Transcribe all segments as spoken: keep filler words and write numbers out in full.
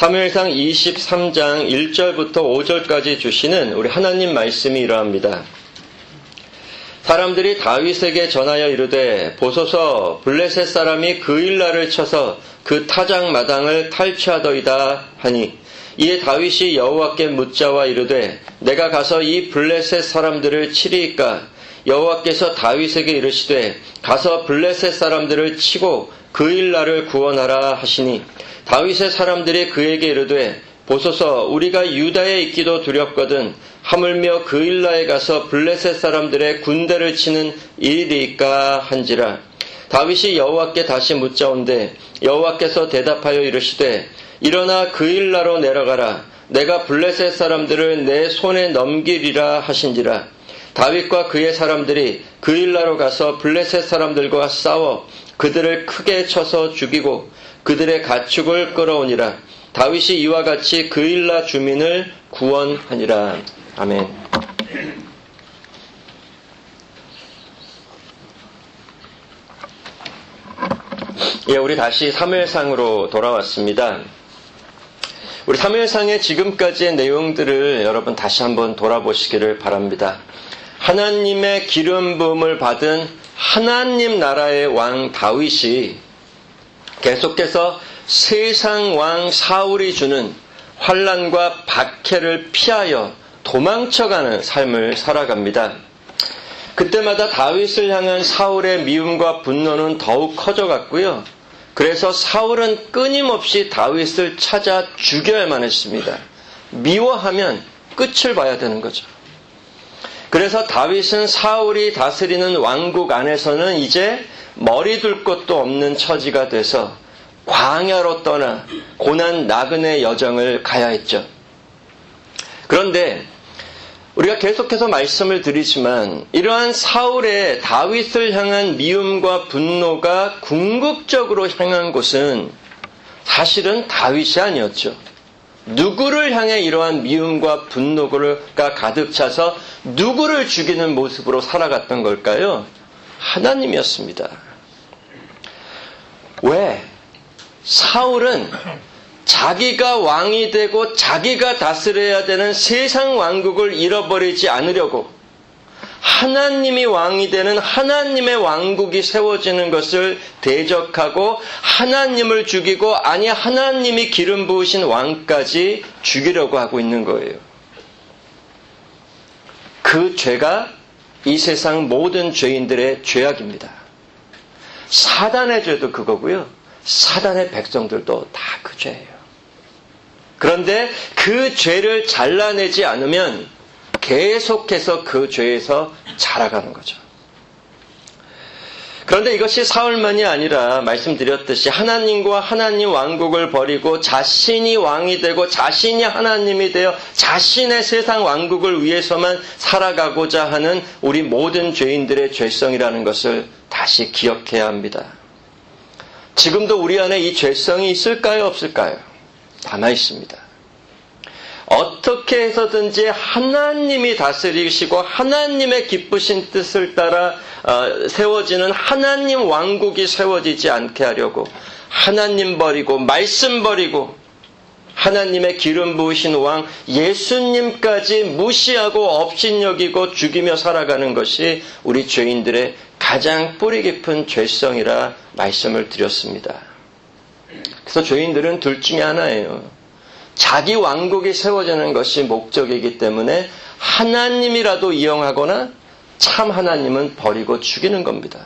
사무엘상 이십삼 장 일 절부터 오 절까지 주시는 우리 하나님 말씀이 이러합니다. 사람들이 다윗에게 전하여 이르되 보소서 블레셋 사람이 그일라를 쳐서 그 타작 마당을 탈취하더이다 하니 이에 다윗이 여호와께 묻자와 이르되 내가 가서 이 블레셋 사람들을 치리이까 여호와께서 다윗에게 이르시되 가서 블레셋 사람들을 치고 그일라를 구원하라 하시니 다윗의 사람들이 그에게 이르되 보소서 우리가 유다에 있기도 두렵거든 하물며 그일라에 가서 블레셋 사람들의 군대를 치는 일이리까 한지라. 다윗이 여호와께 다시 묻자온데 여호와께서 대답하여 이르시되 일어나 그일라로 내려가라. 내가 블레셋 사람들을 내 손에 넘기리라 하신지라. 다윗과 그의 사람들이 그일라로 가서 블레셋 사람들과 싸워 그들을 크게 쳐서 죽이고 그들의 가축을 끌어오니라. 다윗이 이와 같이 그일라 주민을 구원하니라. 아멘. 예, 우리 다시 사무엘상으로 돌아왔습니다. 우리 사무엘상의 지금까지의 내용들을 여러분 다시 한번 돌아보시기를 바랍니다. 하나님의 기름 부음을 받은 하나님 나라의 왕 다윗이 계속해서 세상 왕 사울이 주는 환난과 박해를 피하여 도망쳐가는 삶을 살아갑니다. 그때마다 다윗을 향한 사울의 미움과 분노는 더욱 커져갔고요. 그래서 사울은 끊임없이 다윗을 찾아 죽여야만 했습니다. 미워하면 끝을 봐야 되는 거죠. 그래서 다윗은 사울이 다스리는 왕국 안에서는 이제 머리 둘 곳도 없는 처지가 돼서 광야로 떠나 고난 나그네 여정을 가야 했죠. 그런데 우리가 계속해서 말씀을 드리지만 이러한 사울의 다윗을 향한 미움과 분노가 궁극적으로 향한 곳은 사실은 다윗이 아니었죠. 누구를 향해 이러한 미움과 분노가 가득 차서 누구를 죽이는 모습으로 살아갔던 걸까요? 하나님이었습니다. 왜? 사울은 자기가 왕이 되고 자기가 다스려야 되는 세상 왕국을 잃어버리지 않으려고 하나님이 왕이 되는 하나님의 왕국이 세워지는 것을 대적하고 하나님을 죽이고 아니 하나님이 기름 부으신 왕까지 죽이려고 하고 있는 거예요. 그 죄가 이 세상 모든 죄인들의 죄악입니다. 사단의 죄도 그거고요. 사단의 백성들도 다 그 죄예요. 그런데 그 죄를 잘라내지 않으면 계속해서 그 죄에서 자라가는 거죠. 그런데 이것이 사울만이 아니라 말씀드렸듯이 하나님과 하나님 왕국을 버리고 자신이 왕이 되고 자신이 하나님이 되어 자신의 세상 왕국을 위해서만 살아가고자 하는 우리 모든 죄인들의 죄성이라는 것을 다시 기억해야 합니다. 지금도 우리 안에 이 죄성이 있을까요? 없을까요? 남아 있습니다. 어떻게 해서든지 하나님이 다스리시고 하나님의 기쁘신 뜻을 따라 세워지는 하나님 왕국이 세워지지 않게 하려고 하나님 버리고 말씀 버리고 하나님의 기름 부으신 왕 예수님까지 무시하고 업신여기고 죽이며 살아가는 것이 우리 죄인들의 가장 뿌리 깊은 죄성이라 말씀을 드렸습니다. 그래서 죄인들은 둘 중에 하나예요. 자기 왕국이 세워지는 것이 목적이기 때문에 하나님이라도 이용하거나 참 하나님은 버리고 죽이는 겁니다.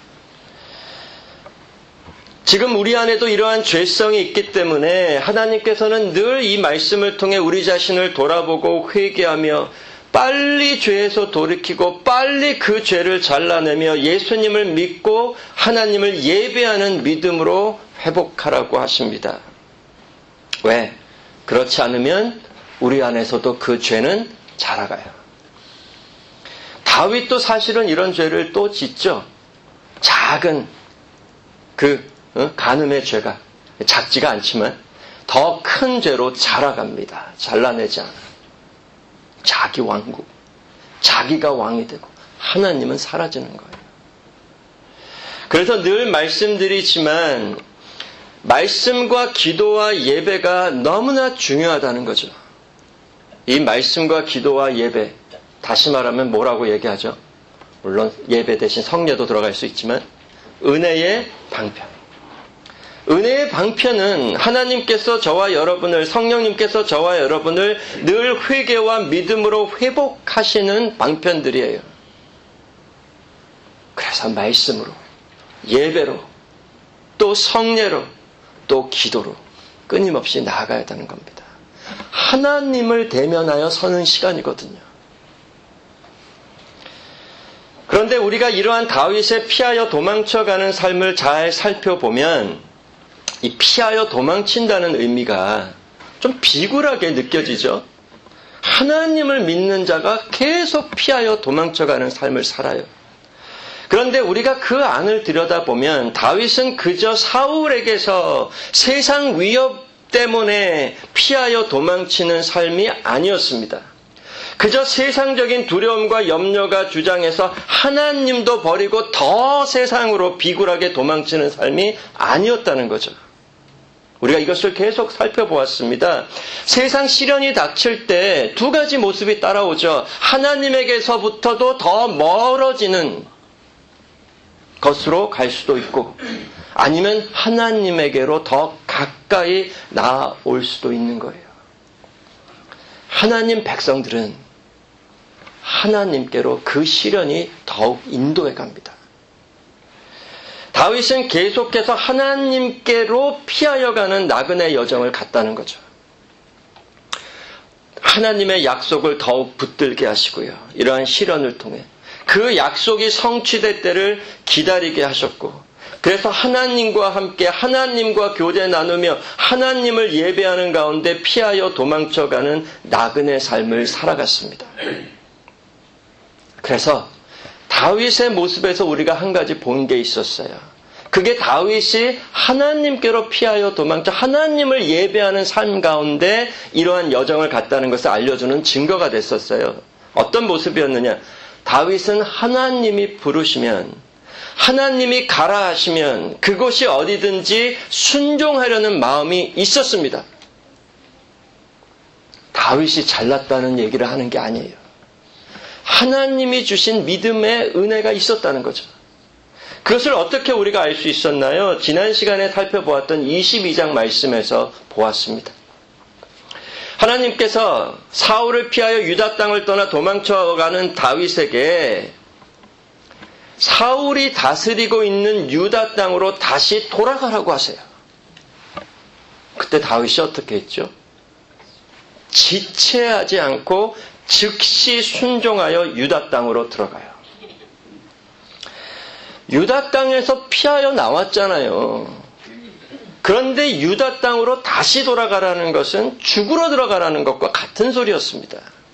지금 우리 안에도 이러한 죄성이 있기 때문에 하나님께서는 늘 이 말씀을 통해 우리 자신을 돌아보고 회개하며 빨리 죄에서 돌이키고 빨리 그 죄를 잘라내며 예수님을 믿고 하나님을 예배하는 믿음으로 회복하라고 하십니다. 왜? 그렇지 않으면 우리 안에서도 그 죄는 자라가요. 다윗도 사실은 이런 죄를 또 짓죠. 작은 그 간음의 죄가 작지가 않지만 더 큰 죄로 자라갑니다. 잘라내지 않아. 자기 왕국, 자기가 왕이 되고 하나님은 사라지는 거예요. 그래서 늘 말씀드리지만 말씀과 기도와 예배가 너무나 중요하다는 거죠. 이 말씀과 기도와 예배, 다시 말하면 뭐라고 얘기하죠? 물론 예배 대신 성례도 들어갈 수 있지만 은혜의 방편. 은혜의 방편은 하나님께서 저와 여러분을, 성령님께서 저와 여러분을 늘 회개와 믿음으로 회복하시는 방편들이에요. 그래서 말씀으로, 예배로, 또 성례로, 또 기도로 끊임없이 나아가야 되는 겁니다. 하나님을 대면하여 서는 시간이거든요. 그런데 우리가 이러한 다윗의 피하여 도망쳐가는 삶을 잘 살펴보면 이 피하여 도망친다는 의미가 좀 비굴하게 느껴지죠. 하나님을 믿는 자가 계속 피하여 도망쳐가는 삶을 살아요. 그런데 우리가 그 안을 들여다보면 다윗은 그저 사울에게서 세상 위협 때문에 피하여 도망치는 삶이 아니었습니다. 그저 세상적인 두려움과 염려가 주장해서 하나님도 버리고 더 세상으로 비굴하게 도망치는 삶이 아니었다는 거죠. 우리가 이것을 계속 살펴보았습니다. 세상 시련이 닥칠 때 두 가지 모습이 따라오죠. 하나님에게서부터도 더 멀어지는 것으로 갈 수도 있고 아니면 하나님에게로 더 가까이 나아올 수도 있는 거예요. 하나님 백성들은 하나님께로 그 시련이 더욱 인도해 갑니다. 다윗은 계속해서 하나님께로 피하여 가는 나그네 여정을 갔다는 거죠. 하나님의 약속을 더욱 붙들게 하시고요. 이러한 시련을 통해 그 약속이 성취될 때를 기다리게 하셨고, 그래서 하나님과 함께 하나님과 교제 나누며 하나님을 예배하는 가운데 피하여 도망쳐가는 나그네 삶을 살아갔습니다. 그래서 다윗의 모습에서 우리가 한 가지 본 게 있었어요. 그게 다윗이 하나님께로 피하여 도망쳐 하나님을 예배하는 삶 가운데 이러한 여정을 갔다는 것을 알려주는 증거가 됐었어요. 어떤 모습이었느냐? 다윗은 하나님이 부르시면, 하나님이 가라 하시면 그곳이 어디든지 순종하려는 마음이 있었습니다. 다윗이 잘났다는 얘기를 하는 게 아니에요. 하나님이 주신 믿음의 은혜가 있었다는 거죠. 그것을 어떻게 우리가 알 수 있었나요? 지난 시간에 살펴보았던 이십이 장 말씀에서 보았습니다. 하나님께서 사울을 피하여 유다 땅을 떠나 도망쳐가는 다윗에게 사울이 다스리고 있는 유다 땅으로 다시 돌아가라고 하세요. 그때 다윗이 어떻게 했죠? 지체하지 않고 즉시 순종하여 유다 땅으로 들어가요. 유다 땅에서 피하여 나왔잖아요. 그런데 유다 땅으로 다시 돌아가라는 것은 죽으러 들어가라는 것과 같은 소리였습니다.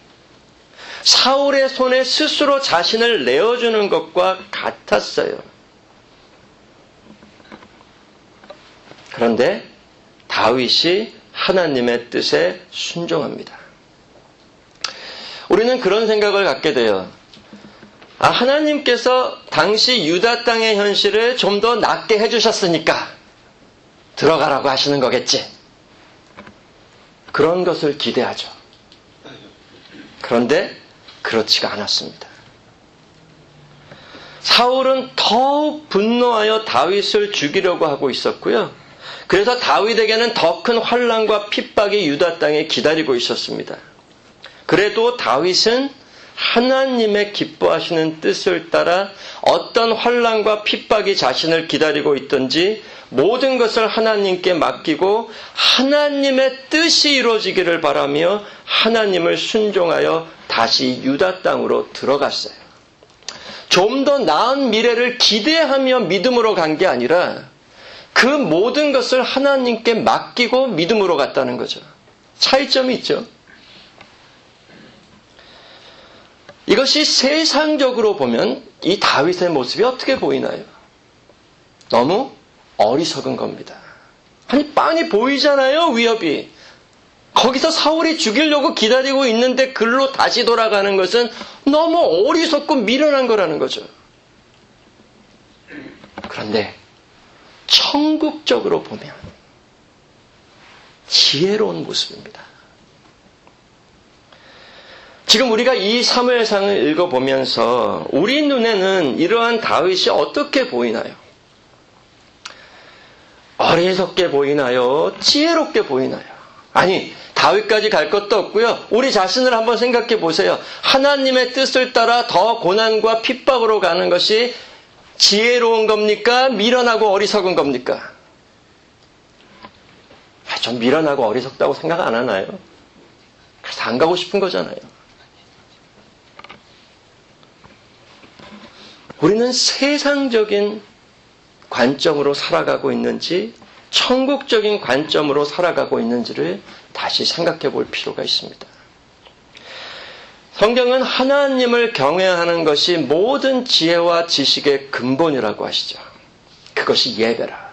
사울의 손에 스스로 자신을 내어주는 것과 같았어요. 그런데 다윗이 하나님의 뜻에 순종합니다. 우리는 그런 생각을 갖게 돼요. 아, 하나님께서 당시 유다 땅의 현실을 좀 더 낫게 해주셨으니까 들어가라고 하시는 거겠지. 그런 것을 기대하죠. 그런데 그렇지가 않았습니다. 사울은 더욱 분노하여 다윗을 죽이려고 하고 있었고요. 그래서 다윗에게는 더 큰 환난과 핍박이 유다 땅에 기다리고 있었습니다. 그래도 다윗은 하나님의 기뻐하시는 뜻을 따라 어떤 환난과 핍박이 자신을 기다리고 있든지 모든 것을 하나님께 맡기고 하나님의 뜻이 이루어지기를 바라며 하나님을 순종하여 다시 유다 땅으로 들어갔어요. 좀 더 나은 미래를 기대하며 믿음으로 간 게 아니라 그 모든 것을 하나님께 맡기고 믿음으로 갔다는 거죠. 차이점이 있죠. 이것이 세상적으로 보면 이 다윗의 모습이 어떻게 보이나요? 너무 어리석은 겁니다. 아니, 빤히 보이잖아요, 위협이. 거기서 사울이 죽이려고 기다리고 있는데 글로 다시 돌아가는 것은 너무 어리석고 미련한 거라는 거죠. 그런데 천국적으로 보면 지혜로운 모습입니다. 지금 우리가 이 사무엘상을 읽어보면서 우리 눈에는 이러한 다윗이 어떻게 보이나요? 어리석게 보이나요? 지혜롭게 보이나요? 아니, 다윗까지 갈 것도 없고요. 우리 자신을 한번 생각해 보세요. 하나님의 뜻을 따라 더 고난과 핍박으로 가는 것이 지혜로운 겁니까? 미련하고 어리석은 겁니까? 전 미련하고 어리석다고 생각 안 하나요? 그래서 안 가고 싶은 거잖아요. 우리는 세상적인 관점으로 살아가고 있는지 천국적인 관점으로 살아가고 있는지를 다시 생각해 볼 필요가 있습니다. 성경은 하나님을 경외하는 것이 모든 지혜와 지식의 근본이라고 하시죠. 그것이 예배라.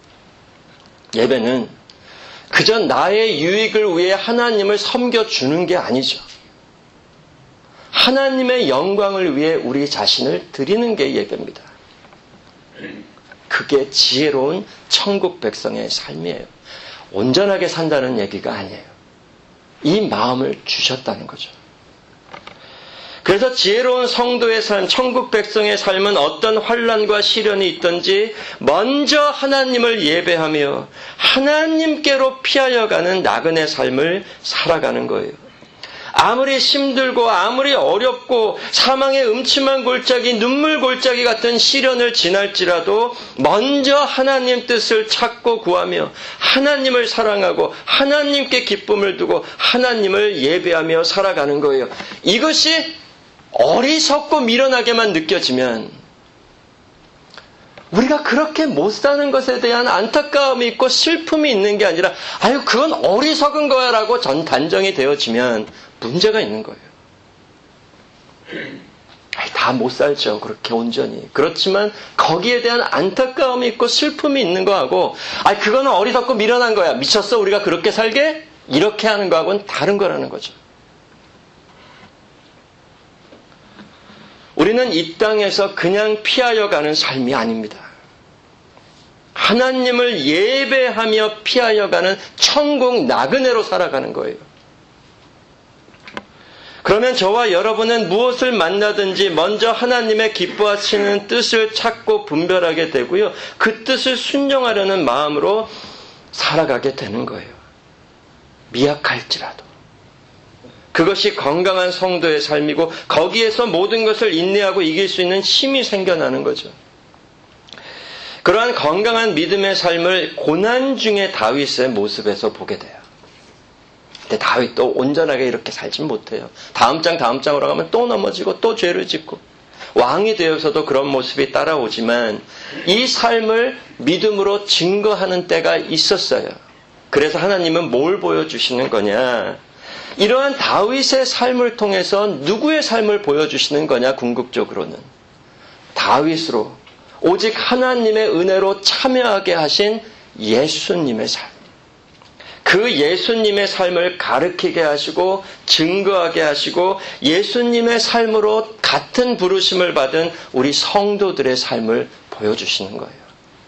예배는 그저 나의 유익을 위해 하나님을 섬겨주는 게 아니죠. 하나님의 영광을 위해 우리 자신을 드리는 게 예배입니다. 그게 지혜로운 천국 백성의 삶이에요. 온전하게 산다는 얘기가 아니에요. 이 마음을 주셨다는 거죠. 그래서 지혜로운 성도의 삶, 천국 백성의 삶은 어떤 환난과 시련이 있든지 먼저 하나님을 예배하며 하나님께로 피하여 가는 나그네 삶을 살아가는 거예요. 아무리 힘들고 아무리 어렵고 사망의 음침한 골짜기, 눈물 골짜기 같은 시련을 지날지라도 먼저 하나님 뜻을 찾고 구하며 하나님을 사랑하고 하나님께 기쁨을 두고 하나님을 예배하며 살아가는 거예요. 이것이 어리석고 미련하게만 느껴지면 우리가 그렇게 못 사는 것에 대한 안타까움이 있고 슬픔이 있는 게 아니라 아유 그건 어리석은 거야 라고 전 단정이 되어지면 문제가 있는 거예요. 다 못 살죠. 그렇게 온전히. 그렇지만 거기에 대한 안타까움이 있고 슬픔이 있는 거하고 아 그거는 어리석고 미련한 거야. 미쳤어? 우리가 그렇게 살게? 이렇게 하는 거하고는 다른 거라는 거죠. 우리는 이 땅에서 그냥 피하여 가는 삶이 아닙니다. 하나님을 예배하며 피하여 가는 천국 나그네로 살아가는 거예요. 그러면 저와 여러분은 무엇을 만나든지 먼저 하나님의 기뻐하시는 뜻을 찾고 분별하게 되고요. 그 뜻을 순종하려는 마음으로 살아가게 되는 거예요. 미약할지라도. 그것이 건강한 성도의 삶이고 거기에서 모든 것을 인내하고 이길 수 있는 힘이 생겨나는 거죠. 그러한 건강한 믿음의 삶을 고난 중에 다윗의 모습에서 보게 돼요. 근데 다윗도 온전하게 이렇게 살진 못해요. 다음 장 다음 장으로 가면 또 넘어지고 또 죄를 짓고 왕이 되어서도 그런 모습이 따라오지만 이 삶을 믿음으로 증거하는 때가 있었어요. 그래서 하나님은 뭘 보여주시는 거냐? 이러한 다윗의 삶을 통해서 누구의 삶을 보여주시는 거냐? 궁극적으로는 다윗으로 오직 하나님의 은혜로 참여하게 하신 예수님의 삶. 그 예수님의 삶을 가르치게 하시고 증거하게 하시고 예수님의 삶으로 같은 부르심을 받은 우리 성도들의 삶을 보여주시는 거예요.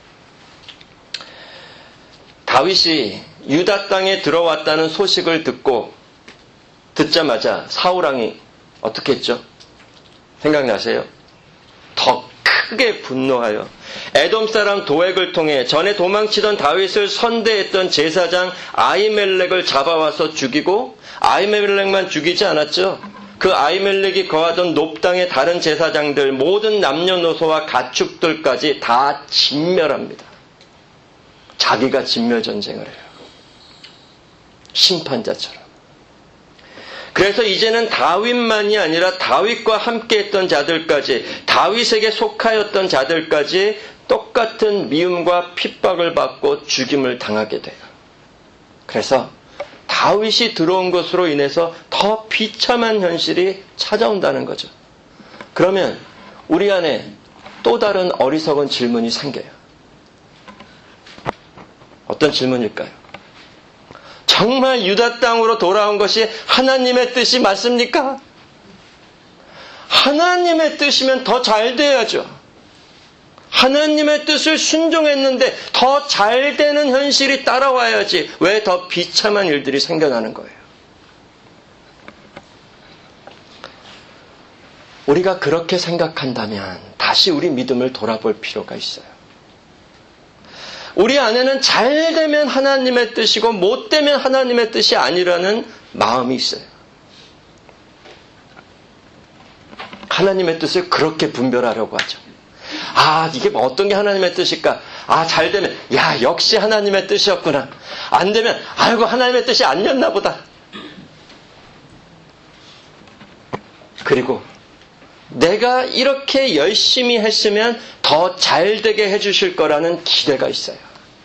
다윗이 유다 땅에 들어왔다는 소식을 듣고 듣자마자 사울왕이 어떻게 했죠? 생각나세요? 더 크게 분노하여 에돔 사람 도액을 통해 전에 도망치던 다윗을 선대했던 제사장 아히멜렉을 잡아와서 죽이고 아히멜렉만 죽이지 않았죠. 그 아히멜렉이 거하던 높 땅의 다른 제사장들 모든 남녀노소와 가축들까지 다 진멸합니다. 자기가 진멸 전쟁을 해요. 심판자처럼. 그래서 이제는 다윗만이 아니라 다윗과 함께했던 자들까지 다윗에게 속하였던 자들까지 똑같은 미움과 핍박을 받고 죽임을 당하게 돼요. 그래서 다윗이 들어온 것으로 인해서 더 비참한 현실이 찾아온다는 거죠. 그러면 우리 안에 또 다른 어리석은 질문이 생겨요. 어떤 질문일까요? 정말 유다 땅으로 돌아온 것이 하나님의 뜻이 맞습니까? 하나님의 뜻이면 더 잘 돼야죠. 하나님의 뜻을 순종했는데 더 잘 되는 현실이 따라와야지 왜 더 비참한 일들이 생겨나는 거예요. 우리가 그렇게 생각한다면 다시 우리 믿음을 돌아볼 필요가 있어요. 우리 안에는 잘 되면 하나님의 뜻이고 못 되면 하나님의 뜻이 아니라는 마음이 있어요. 하나님의 뜻을 그렇게 분별하려고 하죠. 아, 이게 뭐 어떤 게 하나님의 뜻일까? 아, 잘 되면 야, 역시 하나님의 뜻이었구나. 안 되면 아이고, 하나님의 뜻이 아니었나 보다. 그리고 내가 이렇게 열심히 했으면 더 잘 되게 해주실 거라는 기대가 있어요.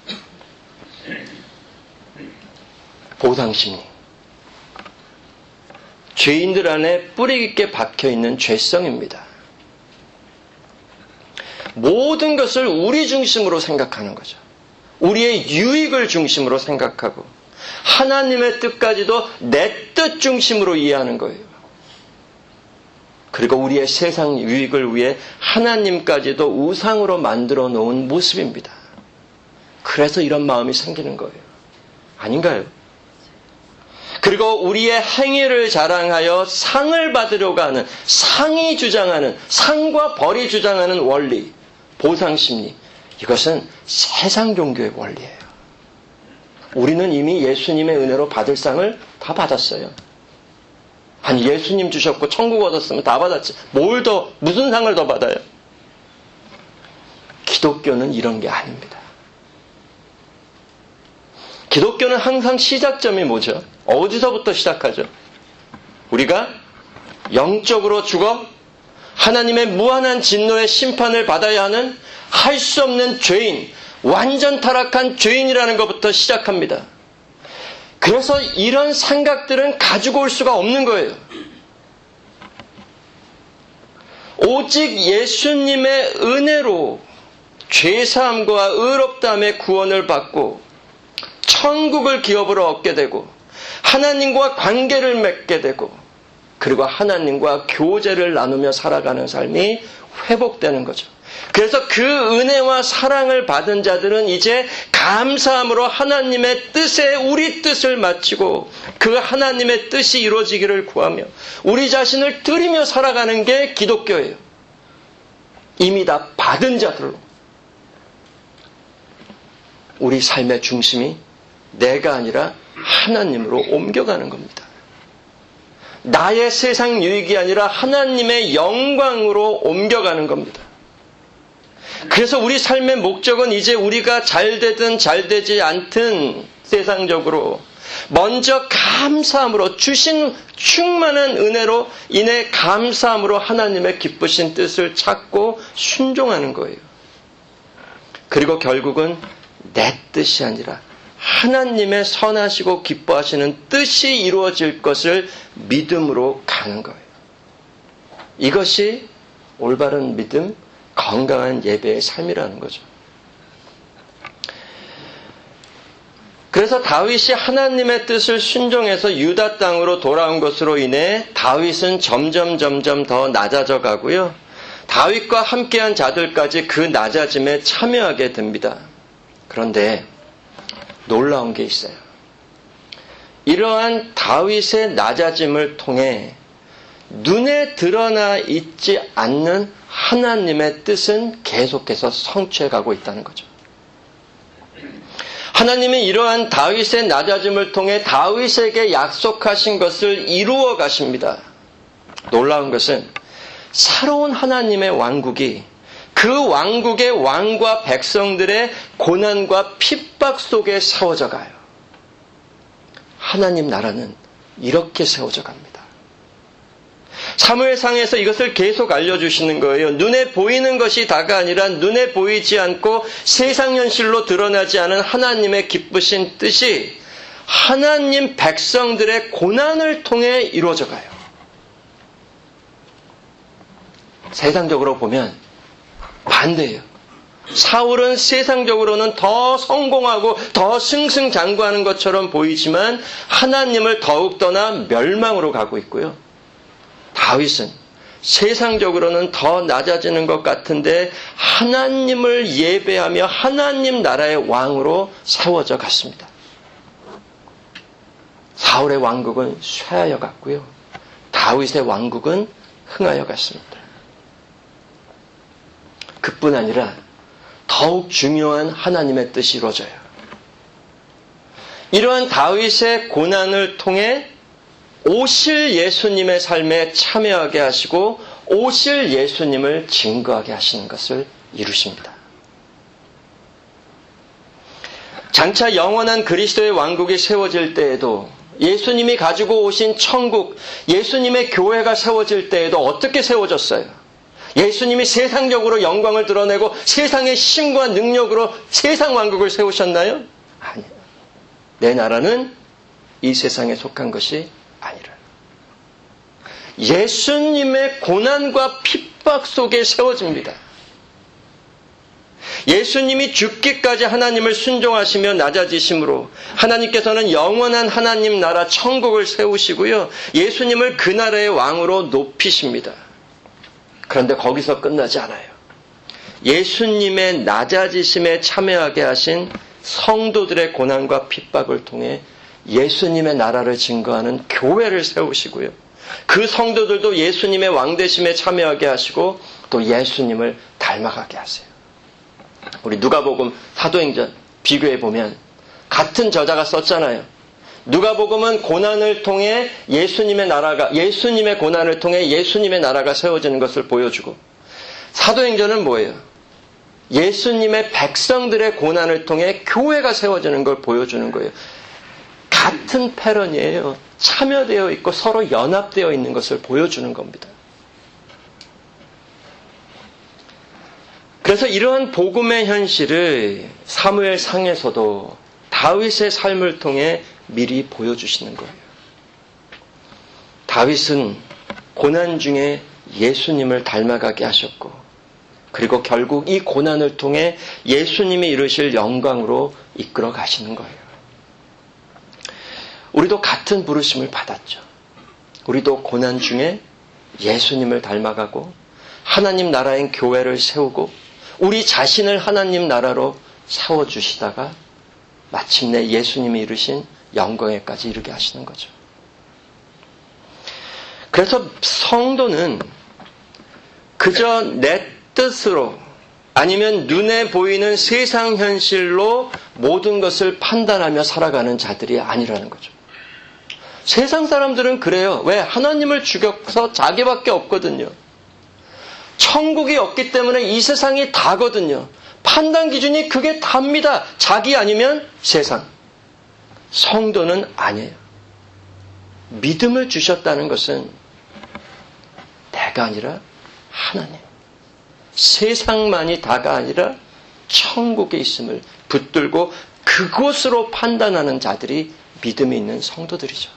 보상심리. 죄인들 안에 뿌리 깊게 박혀있는 죄성입니다. 모든 것을 우리 중심으로 생각하는 거죠. 우리의 유익을 중심으로 생각하고 하나님의 뜻까지도 내 뜻 중심으로 이해하는 거예요. 그리고 우리의 세상 유익을 위해 하나님까지도 우상으로 만들어 놓은 모습입니다. 그래서 이런 마음이 생기는 거예요. 아닌가요? 그리고 우리의 행위를 자랑하여 상을 받으려고 하는, 상이 주장하는, 상과 벌이 주장하는 원리, 보상심리, 이것은 세상 종교의 원리예요. 우리는 이미 예수님의 은혜로 받을 상을 다 받았어요. 아니, 예수님 주셨고 천국 얻었으면 다 받았지. 뭘 더, 무슨 상을 더 받아요? 기독교는 이런 게 아닙니다. 기독교는 항상 시작점이 뭐죠? 어디서부터 시작하죠? 우리가 영적으로 죽어 하나님의 무한한 진노의 심판을 받아야 하는 할 수 없는 죄인, 완전 타락한 죄인이라는 것부터 시작합니다. 그래서 이런 생각들은 가지고 올 수가 없는 거예요. 오직 예수님의 은혜로 죄사함과 의롭다함의 구원을 받고 천국을 기업으로 얻게 되고 하나님과 관계를 맺게 되고 그리고 하나님과 교제를 나누며 살아가는 삶이 회복되는 거죠. 그래서 그 은혜와 사랑을 받은 자들은 이제 감사함으로 하나님의 뜻에 우리 뜻을 마치고 그 하나님의 뜻이 이루어지기를 구하며 우리 자신을 드리며 살아가는 게 기독교예요. 이미 다 받은 자들로. 우리 삶의 중심이 내가 아니라 하나님으로 옮겨가는 겁니다. 나의 세상 유익이 아니라 하나님의 영광으로 옮겨가는 겁니다. 그래서 우리 삶의 목적은 이제 우리가 잘 되든 잘 되지 않든 세상적으로 먼저 감사함으로 주신 충만한 은혜로 인해 감사함으로 하나님의 기쁘신 뜻을 찾고 순종하는 거예요. 그리고 결국은 내 뜻이 아니라 하나님의 선하시고 기뻐하시는 뜻이 이루어질 것을 믿음으로 가는 거예요. 이것이 올바른 믿음, 건강한 예배의 삶이라는 거죠. 그래서 다윗이 하나님의 뜻을 순종해서 유다 땅으로 돌아온 것으로 인해 다윗은 점점 점점 더 낮아져 가고요. 다윗과 함께한 자들까지 그 낮아짐에 참여하게 됩니다. 그런데 놀라운 게 있어요. 이러한 다윗의 낮아짐을 통해 눈에 드러나 있지 않는 하나님의 뜻은 계속해서 성취해가고 있다는 거죠. 하나님이 이러한 다윗의 낮아짐을 통해 다윗에게 약속하신 것을 이루어 가십니다. 놀라운 것은 새로운 하나님의 왕국이 그 왕국의 왕과 백성들의 고난과 핍박 속에 세워져 가요. 하나님 나라는 이렇게 세워져 갑니다. 사무엘상에서 이것을 계속 알려주시는 거예요. 눈에 보이는 것이 다가 아니라 눈에 보이지 않고 세상 현실로 드러나지 않은 하나님의 기쁘신 뜻이 하나님 백성들의 고난을 통해 이루어져 가요. 세상적으로 보면 반대예요. 사울은 세상적으로는 더 성공하고 더 승승장구하는 것처럼 보이지만 하나님을 더욱 떠나 멸망으로 가고 있고요. 다윗은 세상적으로는 더 낮아지는 것 같은데 하나님을 예배하며 하나님 나라의 왕으로 세워져 갔습니다. 사울의 왕국은 쇠하여 갔고요. 다윗의 왕국은 흥하여 갔습니다. 그뿐 아니라 더욱 중요한 하나님의 뜻이 이루어져요. 이러한 다윗의 고난을 통해 오실 예수님의 삶에 참여하게 하시고 오실 예수님을 증거하게 하시는 것을 이루십니다. 장차 영원한 그리스도의 왕국이 세워질 때에도 예수님이 가지고 오신 천국, 예수님의 교회가 세워질 때에도 어떻게 세워졌어요? 예수님이 세상적으로 영광을 드러내고 세상의 힘과 능력으로 세상 왕국을 세우셨나요? 아니요. 내 나라는 이 세상에 속한 것이 아니라 예수님의 고난과 핍박 속에 세워집니다. 예수님이 죽기까지 하나님을 순종하시며 낮아지심으로 하나님께서는 영원한 하나님 나라 천국을 세우시고요. 예수님을 그 나라의 왕으로 높이십니다. 그런데 거기서 끝나지 않아요. 예수님의 낮아지심에 참여하게 하신 성도들의 고난과 핍박을 통해 예수님의 나라를 증거하는 교회를 세우시고요. 그 성도들도 예수님의 왕되심에 참여하게 하시고 또 예수님을 닮아가게 하세요. 우리 누가복음 사도행전 비교해 보면 같은 저자가 썼잖아요. 누가복음은 고난을 통해 예수님의 나라가 예수님의 고난을 통해 예수님의 나라가 세워지는 것을 보여주고 사도행전은 뭐예요? 예수님의 백성들의 고난을 통해 교회가 세워지는 걸 보여주는 거예요. 같은 패런이에요. 참여되어 있고 서로 연합되어 있는 것을 보여주는 겁니다. 그래서 이러한 복음의 현실을 사무엘상에서도 다윗의 삶을 통해 미리 보여주시는 거예요. 다윗은 고난 중에 예수님을 닮아가게 하셨고 그리고 결국 이 고난을 통해 예수님이 이루실 영광으로 이끌어 가시는 거예요. 우리도 같은 부르심을 받았죠. 우리도 고난 중에 예수님을 닮아가고 하나님 나라인 교회를 세우고 우리 자신을 하나님 나라로 세워주시다가 마침내 예수님이 이루신 영광에까지 이르게 하시는 거죠. 그래서 성도는 그저 내 뜻으로 아니면 눈에 보이는 세상 현실로 모든 것을 판단하며 살아가는 자들이 아니라는 거죠. 세상 사람들은 그래요. 왜? 하나님을 죽여서 자기밖에 없거든요. 천국이 없기 때문에 이 세상이 다거든요. 판단 기준이 그게 답니다. 자기 아니면 세상. 성도는 아니에요. 믿음을 주셨다는 것은 내가 아니라 하나님. 세상만이 다가 아니라 천국에 있음을 붙들고 그곳으로 판단하는 자들이 믿음이 있는 성도들이죠.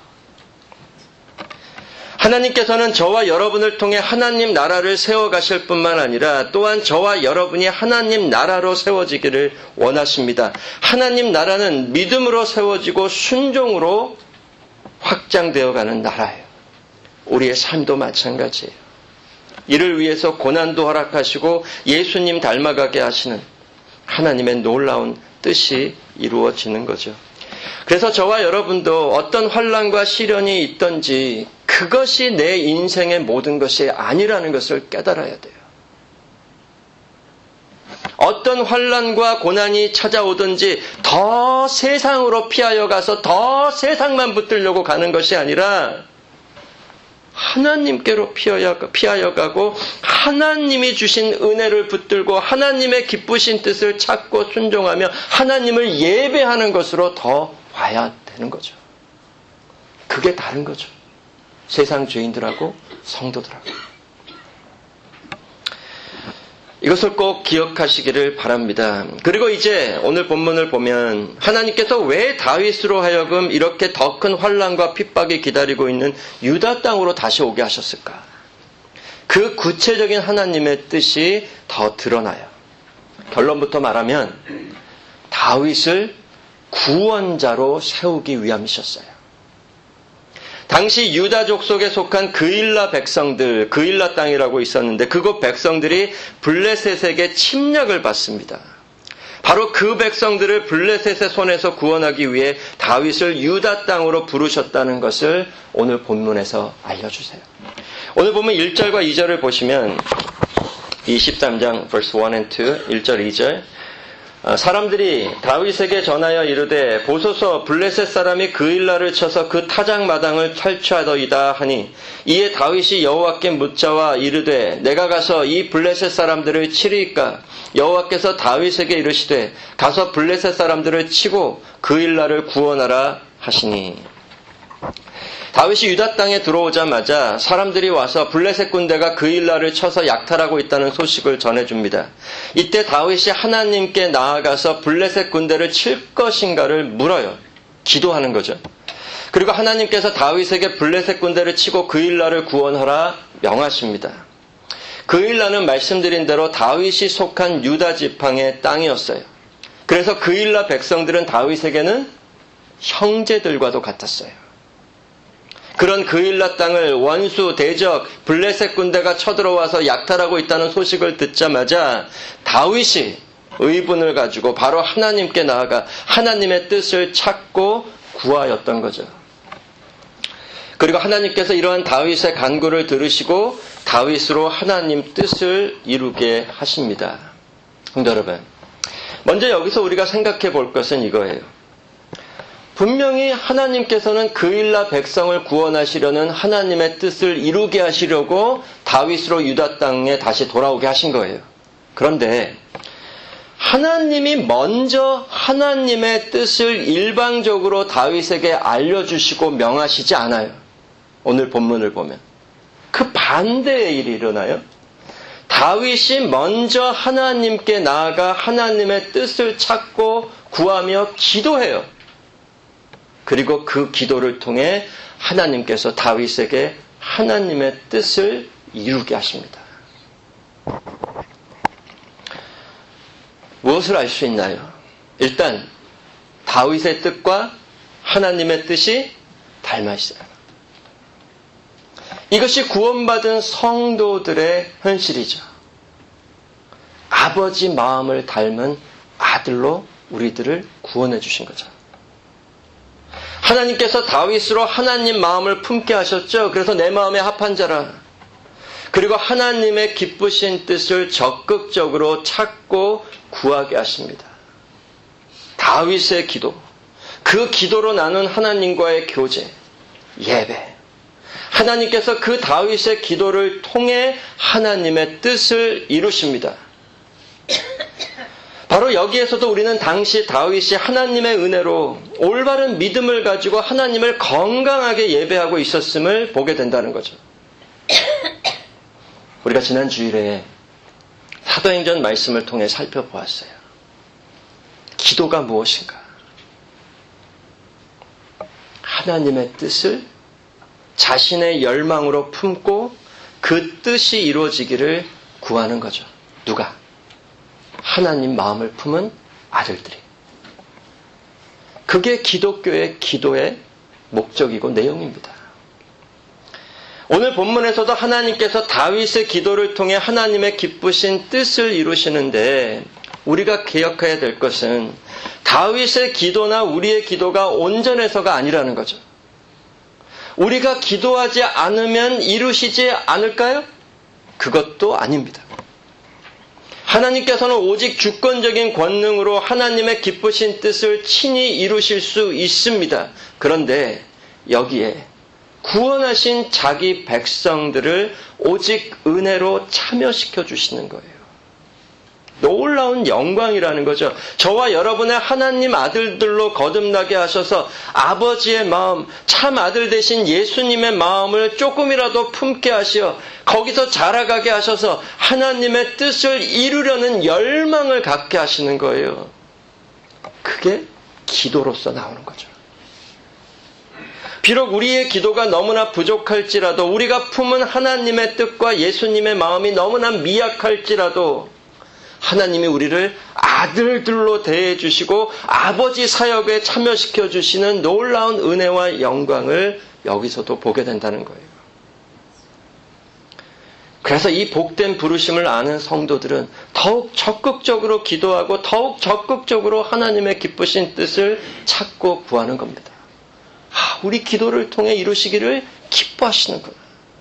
하나님께서는 저와 여러분을 통해 하나님 나라를 세워가실 뿐만 아니라 또한 저와 여러분이 하나님 나라로 세워지기를 원하십니다. 하나님 나라는 믿음으로 세워지고 순종으로 확장되어가는 나라예요. 우리의 삶도 마찬가지예요. 이를 위해서 고난도 허락하시고 예수님 닮아가게 하시는 하나님의 놀라운 뜻이 이루어지는 거죠. 그래서 저와 여러분도 어떤 환난과 시련이 있든지 그것이 내 인생의 모든 것이 아니라는 것을 깨달아야 돼요. 어떤 환난과 고난이 찾아오든지 더 세상으로 피하여 가서 더 세상만 붙들려고 가는 것이 아니라 하나님께로 피하여 가고 하나님이 주신 은혜를 붙들고 하나님의 기쁘신 뜻을 찾고 순종하며 하나님을 예배하는 것으로 더 와야 되는 거죠. 그게 다른 거죠. 세상 죄인들하고 성도들하고. 이것을 꼭 기억하시기를 바랍니다. 그리고 이제 오늘 본문을 보면 하나님께서 왜 다윗으로 하여금 이렇게 더 큰 환난과 핍박이 기다리고 있는 유다 땅으로 다시 오게 하셨을까? 그 구체적인 하나님의 뜻이 더 드러나요. 결론부터 말하면 다윗을 구원자로 세우기 위함이셨어요. 당시 유다족 속에 속한 그일라 백성들, 그일라 땅이라고 있었는데 그곳 백성들이 블레셋에게 침략을 받습니다. 바로 그 백성들을 블레셋의 손에서 구원하기 위해 다윗을 유다 땅으로 부르셨다는 것을 오늘 본문에서 알려주세요. 오늘 보면 일 절과 이 절을 보시면 이십삼 장 verse one and two, 일 절 이 절 사람들이 다윗에게 전하여 이르되 보소서 블레셋 사람이 그일라를 쳐서 그 타작 마당을 탈취하더이다 하니 이에 다윗이 여호와께 묻자와 이르되 내가 가서 이 블레셋 사람들을 치리이까 여호와께서 다윗에게 이르시되 가서 블레셋 사람들을 치고 그일라를 구원하라 하시니 다윗이 유다 땅에 들어오자마자 사람들이 와서 블레셋 군대가 그일라를 쳐서 약탈하고 있다는 소식을 전해줍니다. 이때 다윗이 하나님께 나아가서 블레셋 군대를 칠 것인가를 물어요. 기도하는 거죠. 그리고 하나님께서 다윗에게 블레셋 군대를 치고 그일라를 구원하라 명하십니다. 그일라는 말씀드린 대로 다윗이 속한 유다 지팡의 땅이었어요. 그래서 그일라 백성들은 다윗에게는 형제들과도 같았어요. 그런 그일라 땅을 원수, 대적, 블레셋 군대가 쳐들어와서 약탈하고 있다는 소식을 듣자마자 다윗이 의분을 가지고 바로 하나님께 나아가 하나님의 뜻을 찾고 구하였던 거죠. 그리고 하나님께서 이러한 다윗의 간구를 들으시고 다윗으로 하나님 뜻을 이루게 하십니다. 성도 여러분, 먼저 여기서 우리가 생각해 볼 것은 이거예요. 분명히 하나님께서는 그일라 백성을 구원하시려는 하나님의 뜻을 이루게 하시려고 다윗으로 유다 땅에 다시 돌아오게 하신 거예요. 그런데 하나님이 먼저 하나님의 뜻을 일방적으로 다윗에게 알려주시고 명하시지 않아요. 오늘 본문을 보면. 그 반대의 일이 일어나요. 다윗이 먼저 하나님께 나아가 하나님의 뜻을 찾고 구하며 기도해요. 그리고 그 기도를 통해 하나님께서 다윗에게 하나님의 뜻을 이루게 하십니다. 무엇을 알 수 있나요? 일단 다윗의 뜻과 하나님의 뜻이 닮아 있어요. 이것이 구원받은 성도들의 현실이죠. 아버지 마음을 닮은 아들로 우리들을 구원해 주신 거죠. 하나님께서 다윗으로 하나님 마음을 품게 하셨죠. 그래서 내 마음에 합한 자라. 그리고 하나님의 기쁘신 뜻을 적극적으로 찾고 구하게 하십니다. 다윗의 기도, 그 기도로 나눈 하나님과의 교제, 예배. 하나님께서 그 다윗의 기도를 통해 하나님의 뜻을 이루십니다. 바로 여기에서도 우리는 당시 다윗이 하나님의 은혜로 올바른 믿음을 가지고 하나님을 건강하게 예배하고 있었음을 보게 된다는 거죠. 우리가 지난 주일에 사도행전 말씀을 통해 살펴보았어요. 기도가 무엇인가? 하나님의 뜻을 자신의 열망으로 품고 그 뜻이 이루어지기를 구하는 거죠. 누가? 하나님 마음을 품은 아들들이. 그게 기독교의 기도의 목적이고 내용입니다. 오늘 본문에서도 하나님께서 다윗의 기도를 통해 하나님의 기쁘신 뜻을 이루시는데 우리가 기억해야 될 것은 다윗의 기도나 우리의 기도가 온전해서가 아니라는 거죠. 우리가 기도하지 않으면 이루시지 않을까요? 그것도 아닙니다. 하나님께서는 오직 주권적인 권능으로 하나님의 기쁘신 뜻을 친히 이루실 수 있습니다. 그런데 여기에 구원하신 자기 백성들을 오직 은혜로 참여시켜 주시는 거예요. 놀라운 영광이라는 거죠. 저와 여러분의 하나님 아들들로 거듭나게 하셔서 아버지의 마음, 참 아들 되신 예수님의 마음을 조금이라도 품게 하시어 거기서 자라가게 하셔서 하나님의 뜻을 이루려는 열망을 갖게 하시는 거예요. 그게 기도로서 나오는 거죠. 비록 우리의 기도가 너무나 부족할지라도 우리가 품은 하나님의 뜻과 예수님의 마음이 너무나 미약할지라도 하나님이 우리를 아들들로 대해주시고 아버지 사역에 참여시켜 주시는 놀라운 은혜와 영광을 여기서도 보게 된다는 거예요. 그래서 이 복된 부르심을 아는 성도들은 더욱 적극적으로 기도하고 더욱 적극적으로 하나님의 기쁘신 뜻을 찾고 구하는 겁니다. 아, 우리 기도를 통해 이루시기를 기뻐하시는구나.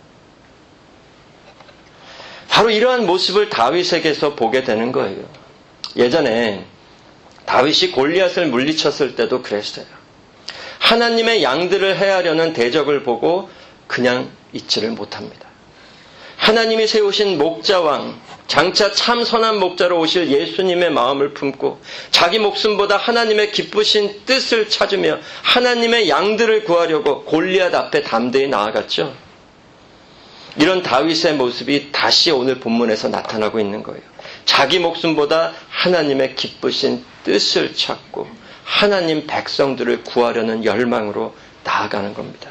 바로 이러한 모습을 다윗에게서 보게 되는 거예요. 예전에 다윗이 골리앗을 물리쳤을 때도 그랬어요. 하나님의 양들을 해하려는 대적을 보고 그냥 잊지를 못합니다. 하나님이 세우신 목자왕, 장차 참 선한 목자로 오실 예수님의 마음을 품고 자기 목숨보다 하나님의 기쁘신 뜻을 찾으며 하나님의 양들을 구하려고 골리앗 앞에 담대히 나아갔죠. 이런 다윗의 모습이 다시 오늘 본문에서 나타나고 있는 거예요. 자기 목숨보다 하나님의 기쁘신 뜻을 찾고 하나님 백성들을 구하려는 열망으로 나아가는 겁니다.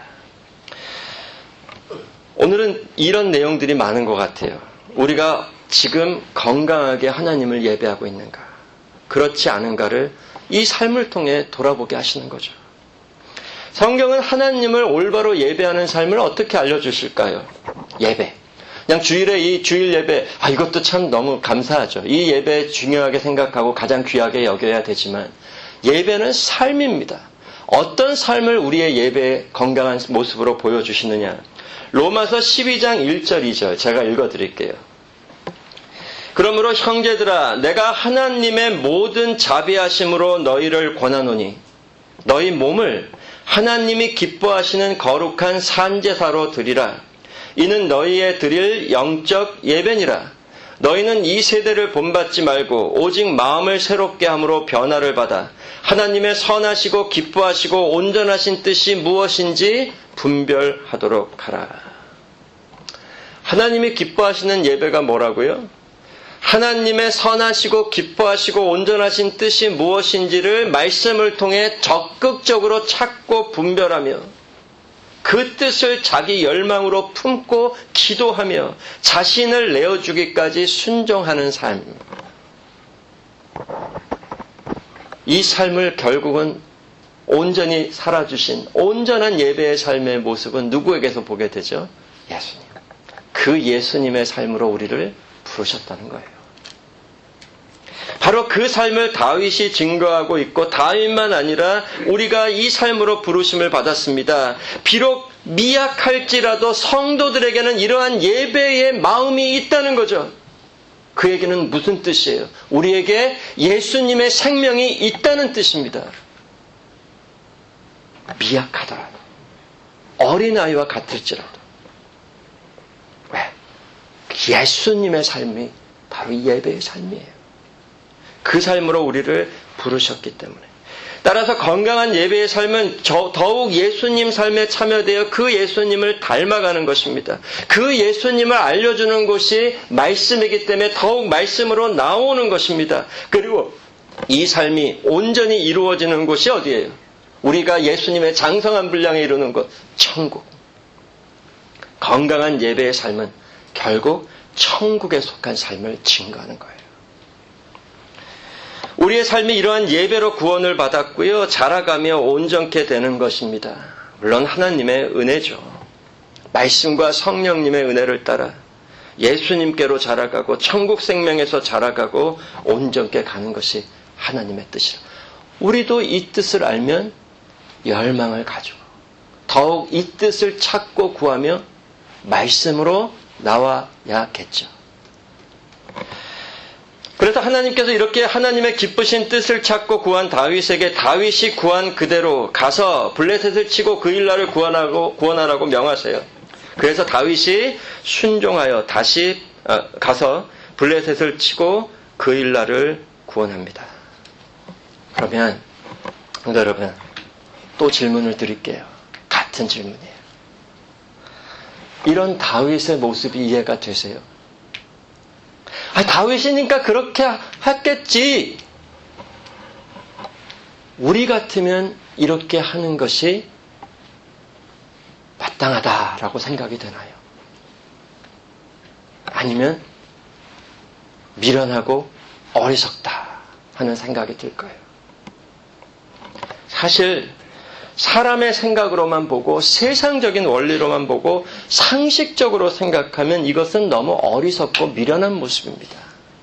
오늘은 이런 내용들이 많은 것 같아요. 우리가 지금 건강하게 하나님을 예배하고 있는가, 그렇지 않은가를 이 삶을 통해 돌아보게 하시는 거죠. 성경은 하나님을 올바로 예배하는 삶을 어떻게 알려주실까요? 예배. 그냥 주일에 이 주일 예배, 아, 이것도 참 너무 감사하죠. 이 예배 중요하게 생각하고 가장 귀하게 여겨야 되지만 예배는 삶입니다. 어떤 삶을 우리의 예배의 건강한 모습으로 보여주시느냐. 로마서 십이 장 일 절 이 절 제가 읽어드릴게요. 그러므로 형제들아, 내가 하나님의 모든 자비하심으로 너희를 권하노니 너희 몸을 하나님이 기뻐하시는 거룩한 산제사로 드리라. 이는 너희의 드릴 영적 예배니라. 너희는 이 세대를 본받지 말고 오직 마음을 새롭게 함으로 변화를 받아 하나님의 선하시고 기뻐하시고 온전하신 뜻이 무엇인지 분별하도록 하라. 하나님이 기뻐하시는 예배가 뭐라고요? 하나님의 선하시고 기뻐하시고 온전하신 뜻이 무엇인지를 말씀을 통해 적극적으로 찾고 분별하며 그 뜻을 자기 열망으로 품고 기도하며 자신을 내어주기까지 순종하는 삶. 이 삶을 결국은 온전히 살아주신 온전한 예배의 삶의 모습은 누구에게서 보게 되죠? 예수님. 그 예수님의 삶으로 우리를 부르셨다는 거예요. 바로 그 삶을 다윗이 증거하고 있고 다윗만 아니라 우리가 이 삶으로 부르심을 받았습니다. 비록 미약할지라도 성도들에게는 이러한 예배의 마음이 있다는 거죠. 그 얘기는 무슨 뜻이에요? 우리에게 예수님의 생명이 있다는 뜻입니다. 미약하더라도 어린아이와 같을지라도 왜? 예수님의 삶이 바로 이 예배의 삶이에요. 그 삶으로 우리를 부르셨기 때문에. 따라서 건강한 예배의 삶은 더욱 예수님 삶에 참여되어 그 예수님을 닮아가는 것입니다. 그 예수님을 알려주는 것이 말씀이기 때문에 더욱 말씀으로 나오는 것입니다. 그리고 이 삶이 온전히 이루어지는 곳이 어디예요? 우리가 예수님의 장성한 분량에 이루는 것, 천국. 건강한 예배의 삶은 결국 천국에 속한 삶을 증거하는 거예요. 우리의 삶이 이러한 예배로 구원을 받았고요. 자라가며 온전케 되는 것입니다. 물론 하나님의 은혜죠. 말씀과 성령님의 은혜를 따라 예수님께로 자라가고 천국 생명에서 자라가고 온전케 가는 것이 하나님의 뜻이라. 우리도 이 뜻을 알면 열망을 가지고 더욱 이 뜻을 찾고 구하며 말씀으로 나와야겠죠. 그래서 하나님께서 이렇게 하나님의 기쁘신 뜻을 찾고 구한 다윗에게 다윗이 구한 그대로 가서 블레셋을 치고 그 일나를 구원하고, 구원하라고 명하세요. 그래서 다윗이 순종하여 다시 가서 블레셋을 치고 그 일나를 구원합니다. 그러면 성도 여러분, 또 질문을 드릴게요. 같은 질문이에요. 이런 다윗의 모습이 이해가 되세요? 아, 다윗이니까 그렇게 했겠지. 우리 같으면 이렇게 하는 것이 마땅하다라고 생각이 되나요? 아니면 미련하고 어리석다 하는 생각이 들 거예요. 사실 사람의 생각으로만 보고 세상적인 원리로만 보고 상식적으로 생각하면 이것은 너무 어리석고 미련한 모습입니다.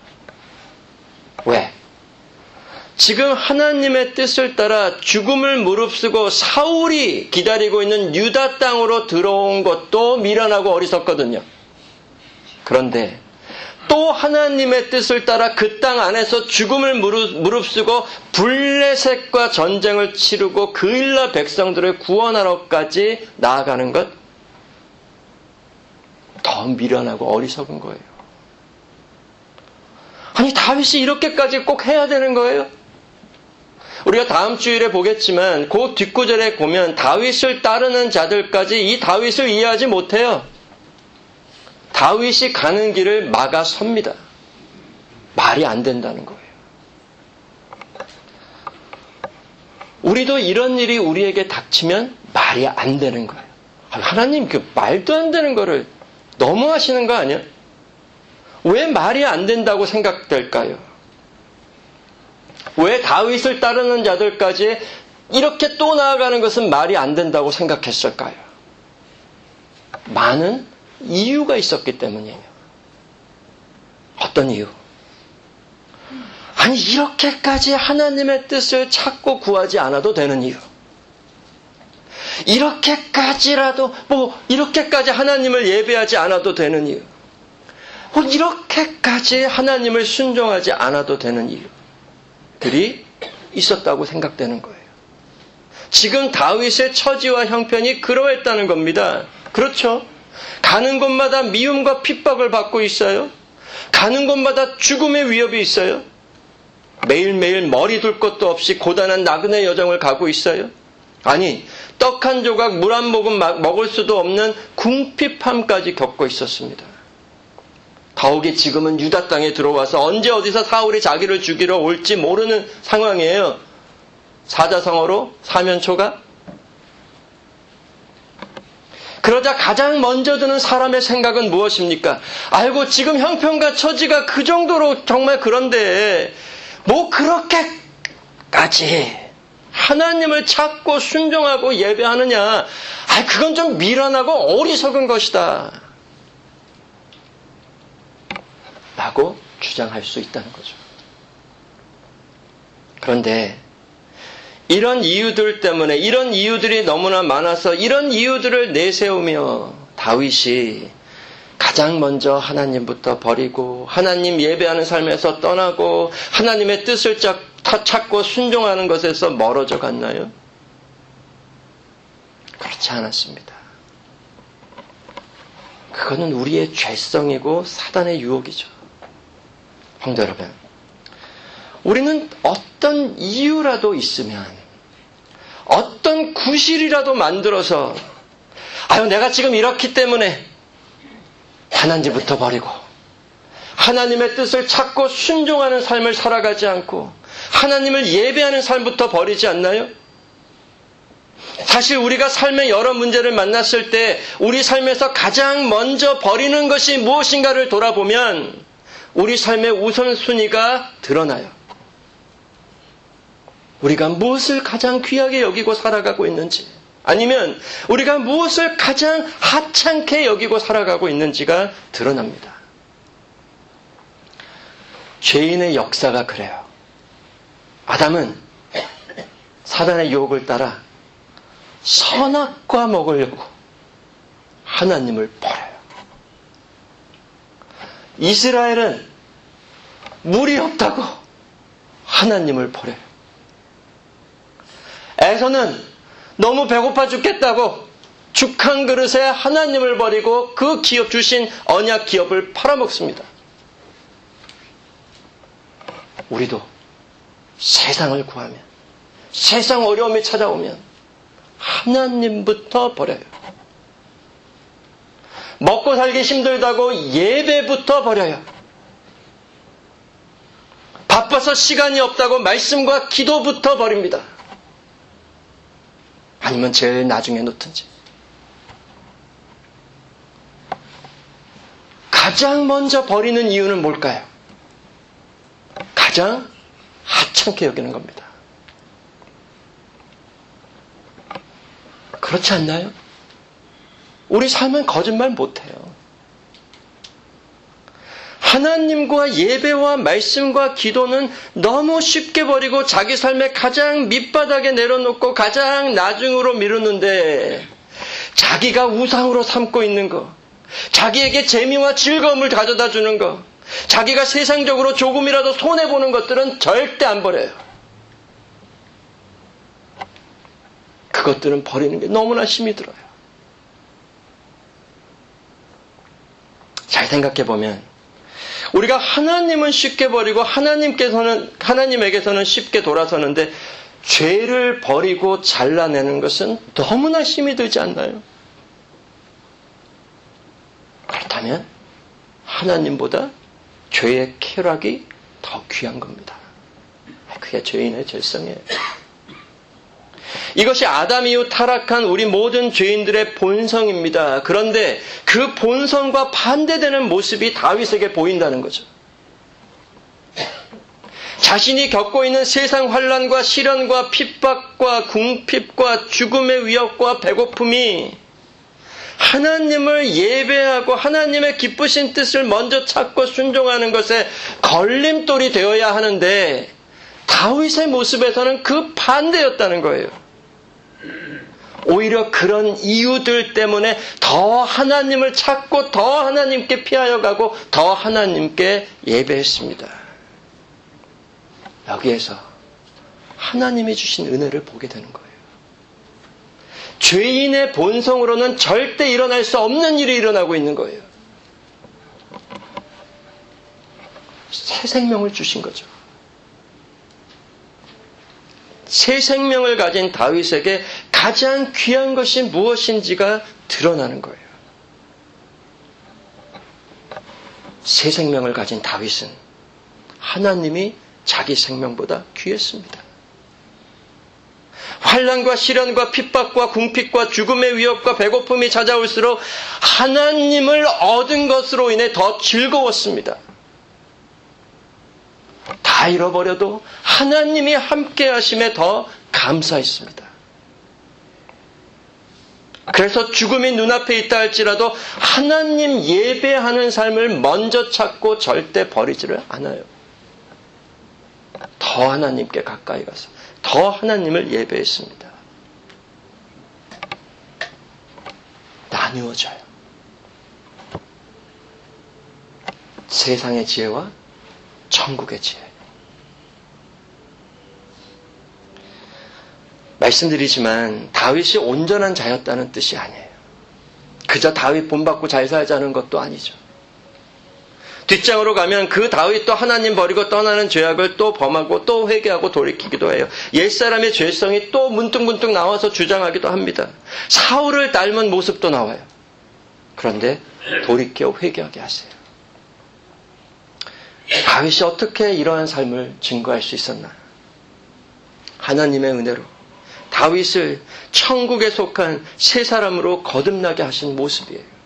왜? 지금 하나님의 뜻을 따라 죽음을 무릅쓰고 사울이 기다리고 있는 유다 땅으로 들어온 것도 미련하고 어리석거든요. 그런데 또 하나님의 뜻을 따라 그 땅 안에서 죽음을 무릅쓰고 블레셋과 전쟁을 치르고 그일라 백성들을 구원하러까지 나아가는 것, 더 미련하고 어리석은 거예요. 아니, 다윗이 이렇게까지 꼭 해야 되는 거예요? 우리가 다음 주일에 보겠지만 그 뒷구절에 보면 다윗을 따르는 자들까지 이 다윗을 이해하지 못해요. 다윗이 가는 길을 막아섭니다. 말이 안 된다는 거예요. 우리도 이런 일이 우리에게 닥치면 말이 안 되는 거예요. 하나님, 그 말도 안 되는 거를 너무 하시는 거 아니야? 왜 말이 안 된다고 생각될까요? 왜 다윗을 따르는 자들까지 이렇게 또 나아가는 것은 말이 안 된다고 생각했을까요? 많은 이유가 있었기 때문이에요. 어떤 이유? 아니, 이렇게까지 하나님의 뜻을 찾고 구하지 않아도 되는 이유. 이렇게까지라도, 뭐, 이렇게까지 하나님을 예배하지 않아도 되는 이유. 뭐, 이렇게까지 하나님을 순종하지 않아도 되는 이유들이 있었다고 생각되는 거예요. 지금 다윗의 처지와 형편이 그러했다는 겁니다. 그렇죠? 가는 곳마다 미움과 핍박을 받고 있어요. 가는 곳마다 죽음의 위협이 있어요. 매일매일 머리 둘 것도 없이 고단한 나그네 여정을 가고 있어요. 아니, 떡 한 조각, 물 한 모금 먹을 수도 없는 궁핍함까지 겪고 있었습니다. 더욱이 지금은 유다 땅에 들어와서 언제 어디서 사울이 자기를 죽이러 올지 모르는 상황이에요. 사자성어로 사면초가. 그러자 가장 먼저 드는 사람의 생각은 무엇입니까? 아이고, 지금 형편과 처지가 그 정도로 정말 그런데 뭐 그렇게까지 하나님을 찾고 순종하고 예배하느냐? 아, 그건 좀 미련하고 어리석은 것이다 라고 주장할 수 있다는 거죠. 그런데 이런 이유들 때문에, 이런 이유들이 너무나 많아서 이런 이유들을 내세우며 다윗이 가장 먼저 하나님부터 버리고 하나님 예배하는 삶에서 떠나고 하나님의 뜻을 찾고 순종하는 것에서 멀어져 갔나요? 그렇지 않았습니다. 그거는 우리의 죄성이고 사단의 유혹이죠. 성도 여러분, 우리는 어떤 이유라도 있으면, 어떤 구실이라도 만들어서, 아유, 내가 지금 이렇기 때문에 하나님부터 버리고 하나님의 뜻을 찾고 순종하는 삶을 살아가지 않고 하나님을 예배하는 삶부터 버리지 않나요? 사실 우리가 삶의 여러 문제를 만났을 때 우리 삶에서 가장 먼저 버리는 것이 무엇인가를 돌아보면 우리 삶의 우선순위가 드러나요. 우리가 무엇을 가장 귀하게 여기고 살아가고 있는지, 아니면 우리가 무엇을 가장 하찮게 여기고 살아가고 있는지가 드러납니다. 죄인의 역사가 그래요. 아담은 사단의 유혹을 따라 선악과 먹으려고 하나님을 버려요. 이스라엘은 물이 없다고 하나님을 버려요. 에서는 너무 배고파 죽겠다고 죽 한 그릇에 하나님을 버리고 그 기업 주신 언약 기업을 팔아먹습니다. 우리도 세상을 구하면, 세상 어려움이 찾아오면 하나님부터 버려요. 먹고 살기 힘들다고 예배부터 버려요. 바빠서 시간이 없다고 말씀과 기도부터 버립니다. 아니면 제일 나중에 놓든지. 가장 먼저 버리는 이유는 뭘까요? 가장 하찮게 여기는 겁니다. 그렇지 않나요? 우리 삶은 거짓말 못해요. 하나님과 예배와 말씀과 기도는 너무 쉽게 버리고 자기 삶의 가장 밑바닥에 내려놓고 가장 나중으로 미루는데 자기가 우상으로 삼고 있는 거, 자기에게 재미와 즐거움을 가져다 주는 거, 자기가 세상적으로 조금이라도 손해보는 것들은 절대 안 버려요. 그것들은 버리는 게 너무나 힘이 들어요. 잘 생각해보면 우리가 하나님은 쉽게 버리고 하나님께서는, 하나님에게서는 쉽게 돌아서는데 죄를 버리고 잘라내는 것은 너무나 힘이 들지 않나요? 그렇다면 하나님보다 죄의 쾌락이 더 귀한 겁니다. 그게 죄인의 절성이에요. 이것이 아담 이후 타락한 우리 모든 죄인들의 본성입니다. 그런데 그 본성과 반대되는 모습이 다윗에게 보인다는 거죠. 자신이 겪고 있는 세상 환난과 시련과 핍박과 궁핍과 죽음의 위협과 배고픔이 하나님을 예배하고 하나님의 기쁘신 뜻을 먼저 찾고 순종하는 것에 걸림돌이 되어야 하는데 다윗의 모습에서는 그 반대였다는 거예요. 오히려 그런 이유들 때문에 더 하나님을 찾고 더 하나님께 피하여 가고 더 하나님께 예배했습니다. 여기에서 하나님이 주신 은혜를 보게 되는 거예요. 죄인의 본성으로는 절대 일어날 수 없는 일이 일어나고 있는 거예요. 새 생명을 주신 거죠. 새 생명을 가진 다윗에게 가장 귀한 것이 무엇인지가 드러나는 거예요. 새 생명을 가진 다윗은 하나님이 자기 생명보다 귀했습니다. 환난과 시련과 핍박과 궁핍과 죽음의 위협과 배고픔이 찾아올수록 하나님을 얻은 것으로 인해 더 즐거웠습니다. 다 잃어버려도 하나님이 함께 하심에 더 감사했습니다. 그래서 죽음이 눈앞에 있다 할지라도 하나님 예배하는 삶을 먼저 찾고 절대 버리지를 않아요. 더 하나님께 가까이 가서 더 하나님을 예배했습니다. 나누어져요. 세상의 지혜와 천국의 지혜. 말씀드리지만 다윗이 온전한 자였다는 뜻이 아니에요. 그저 다윗 본받고 잘 살자는 것도 아니죠. 뒷장으로 가면 그 다윗도 하나님 버리고 떠나는 죄악을 또 범하고 또 회개하고 돌이키기도 해요. 옛사람의 죄성이 또 문득문득 나와서 주장하기도 합니다. 사울을 닮은 모습도 나와요. 그런데 돌이켜 회개하게 하세요. 다윗이 어떻게 이러한 삶을 증거할 수 있었나? 하나님의 은혜로 다윗을 천국에 속한 새 사람으로 거듭나게 하신 모습이에요.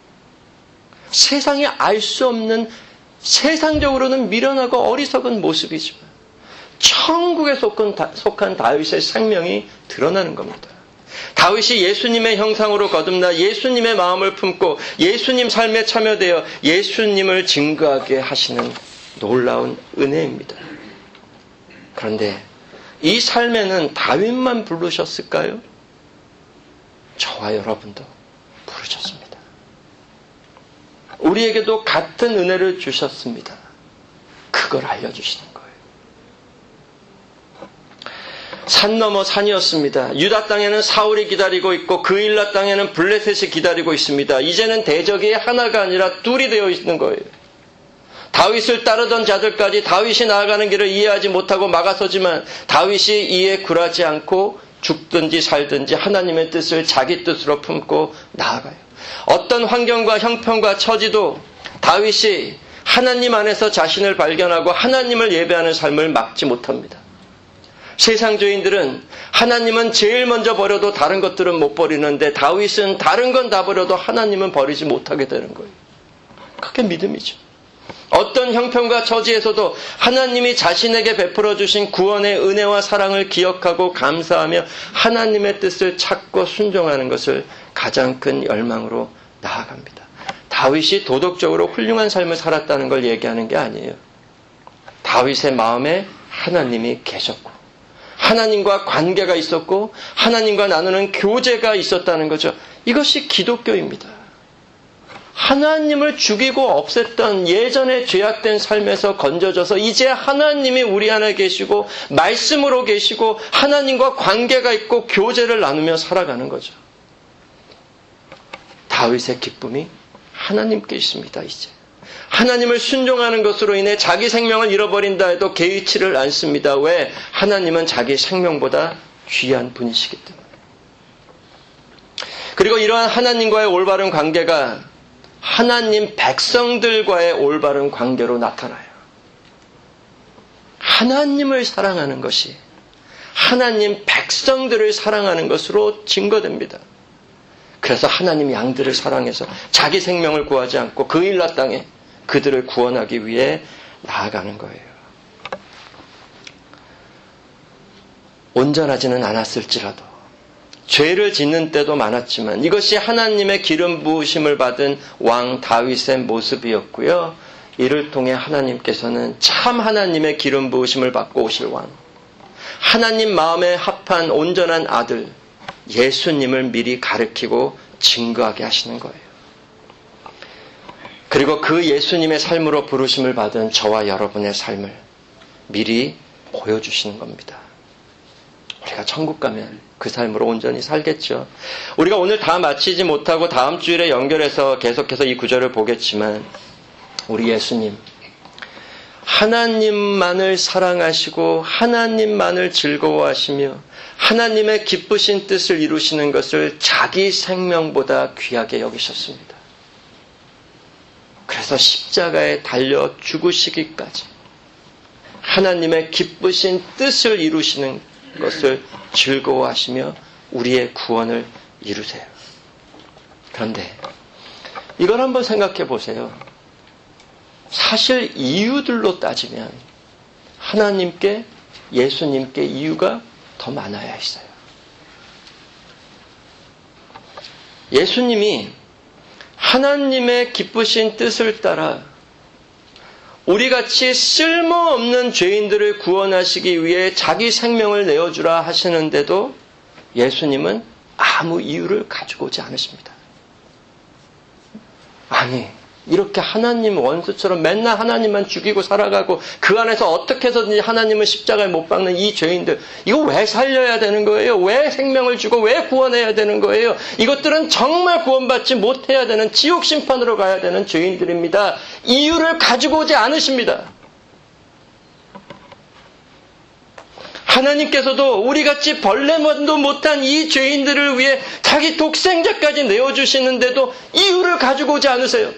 세상이 알 수 없는 세상적으로는 미련하고 어리석은 모습이지만 천국에 속한, 속한 다윗의 생명이 드러나는 겁니다. 다윗이 예수님의 형상으로 거듭나 예수님의 마음을 품고 예수님 삶에 참여되어 예수님을 증거하게 하시는 놀라운 은혜입니다. 그런데 이 삶에는 다윗만 부르셨을까요? 저와 여러분도 부르셨습니다. 우리에게도 같은 은혜를 주셨습니다. 그걸 알려주시는 거예요. 산 넘어 산이었습니다. 유다 땅에는 사울이 기다리고 있고 그일라 땅에는 블레셋이 기다리고 있습니다. 이제는 대적이 하나가 아니라 둘이 되어 있는 거예요. 다윗을 따르던 자들까지 다윗이 나아가는 길을 이해하지 못하고 막아서지만 다윗이 이에 굴하지 않고 죽든지 살든지 하나님의 뜻을 자기 뜻으로 품고 나아가요. 어떤 환경과 형편과 처지도 다윗이 하나님 안에서 자신을 발견하고 하나님을 예배하는 삶을 막지 못합니다. 세상 죄인들은 하나님은 제일 먼저 버려도 다른 것들은 못 버리는데 다윗은 다른 건 다 버려도 하나님은 버리지 못하게 되는 거예요. 그게 믿음이죠. 어떤 형편과 처지에서도 하나님이 자신에게 베풀어 주신 구원의 은혜와 사랑을 기억하고 감사하며 하나님의 뜻을 찾고 순종하는 것을 가장 큰 열망으로 나아갑니다. 다윗이 도덕적으로 훌륭한 삶을 살았다는 걸 얘기하는 게 아니에요. 다윗의 마음에 하나님이 계셨고 하나님과 관계가 있었고 하나님과 나누는 교제가 있었다는 거죠. 이것이 기독교입니다. 하나님을 죽이고 없앴던 예전의 죄악된 삶에서 건져져서 이제 하나님이 우리 안에 계시고 말씀으로 계시고 하나님과 관계가 있고 교제를 나누며 살아가는 거죠. 다윗의 기쁨이 하나님께 있습니다. 이제 하나님을 순종하는 것으로 인해 자기 생명을 잃어버린다 해도 개의치를 않습니다. 왜? 하나님은 자기 생명보다 귀한 분이시기 때문에. 그리고 이러한 하나님과의 올바른 관계가 하나님 백성들과의 올바른 관계로 나타나요. 하나님을 사랑하는 것이 하나님 백성들을 사랑하는 것으로 증거됩니다. 그래서 하나님 양들을 사랑해서 자기 생명을 구하지 않고 그 일라 땅에 그들을 구원하기 위해 나아가는 거예요. 온전하지는 않았을지라도 죄를 짓는 때도 많았지만 이것이 하나님의 기름 부으심을 받은 왕 다윗의 모습이었고요. 이를 통해 하나님께서는 참 하나님의 기름 부으심을 받고 오실 왕, 하나님 마음에 합한 온전한 아들 예수님을 미리 가르치고 증거하게 하시는 거예요. 그리고 그 예수님의 삶으로 부르심을 받은 저와 여러분의 삶을 미리 보여주시는 겁니다. 우리가 천국 가면 그 삶으로 온전히 살겠죠. 우리가 오늘 다 마치지 못하고 다음 주일에 연결해서 계속해서 이 구절을 보겠지만 우리 예수님 하나님만을 사랑하시고 하나님만을 즐거워하시며 하나님의 기쁘신 뜻을 이루시는 것을 자기 생명보다 귀하게 여기셨습니다. 그래서 십자가에 달려 죽으시기까지 하나님의 기쁘신 뜻을 이루시는 것을 즐거워하시며 우리의 구원을 이루세요. 그런데 이걸 한번 생각해 보세요. 사실 이유들로 따지면 하나님께 예수님께 이유가 더 많아야 했어요. 예수님이 하나님의 기쁘신 뜻을 따라 우리같이 쓸모없는 죄인들을 구원하시기 위해 자기 생명을 내어주라 하시는데도 예수님은 아무 이유를 가지고 오지 않으십니다. 아니, 이렇게 하나님 원수처럼 맨날 하나님만 죽이고 살아가고 그 안에서 어떻게 해서든지 하나님을 십자가에 못 박는 이 죄인들, 이거 왜 살려야 되는 거예요? 왜 생명을 주고 왜 구원해야 되는 거예요? 이것들은 정말 구원받지 못해야 되는 지옥 심판으로 가야 되는 죄인들입니다. 이유를 가지고 오지 않으십니다. 하나님께서도 우리같이 벌레만도 못한 이 죄인들을 위해 자기 독생자까지 내어주시는데도 이유를 가지고 오지 않으세요.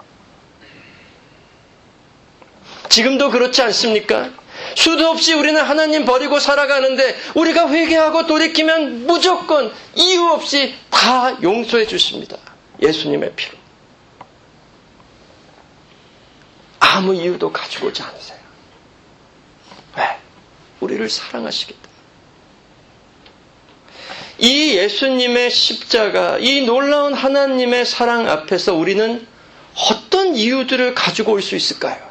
지금도 그렇지 않습니까? 수도 없이 우리는 하나님 버리고 살아가는데 우리가 회개하고 돌이키면 무조건 이유 없이 다 용서해 주십니다. 예수님의 피로. 아무 이유도 가지고 오지 않으세요. 왜? 우리를 사랑하시기 때문에. 이 예수님의 십자가, 이 놀라운 하나님의 사랑 앞에서 우리는 어떤 이유들을 가지고 올 수 있을까요?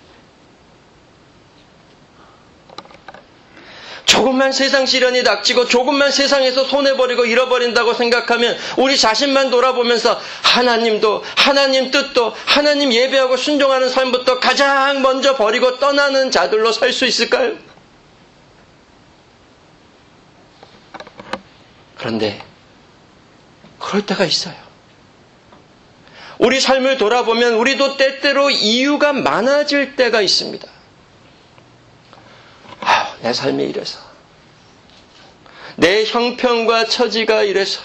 조금만 세상 시련이 닥치고 조금만 세상에서 손해버리고 잃어버린다고 생각하면 우리 자신만 돌아보면서 하나님도 하나님 뜻도 하나님 예배하고 순종하는 삶부터 가장 먼저 버리고 떠나는 자들로 살 수 있을까요? 그런데 그럴 때가 있어요. 우리 삶을 돌아보면 우리도 때때로 이유가 많아질 때가 있습니다. 아유, 내 삶이 이래서, 내 형편과 처지가 이래서,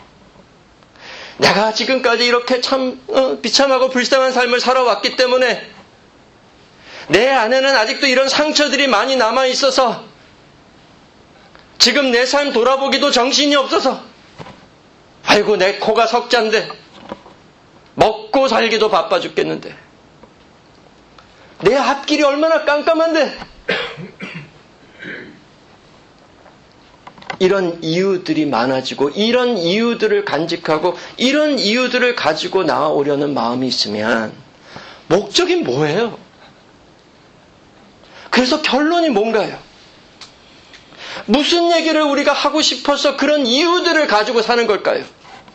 내가 지금까지 이렇게 참 어, 비참하고 불쌍한 삶을 살아왔기 때문에 내 안에는 아직도 이런 상처들이 많이 남아있어서 지금 내 삶 돌아보기도 정신이 없어서, 아이고 내 코가 석잔데 먹고 살기도 바빠 죽겠는데, 내 앞길이 얼마나 깜깜한데. 이런 이유들이 많아지고 이런 이유들을 간직하고 이런 이유들을 가지고 나아오려는 마음이 있으면 목적이 뭐예요? 그래서 결론이 뭔가요? 무슨 얘기를 우리가 하고 싶어서 그런 이유들을 가지고 사는 걸까요?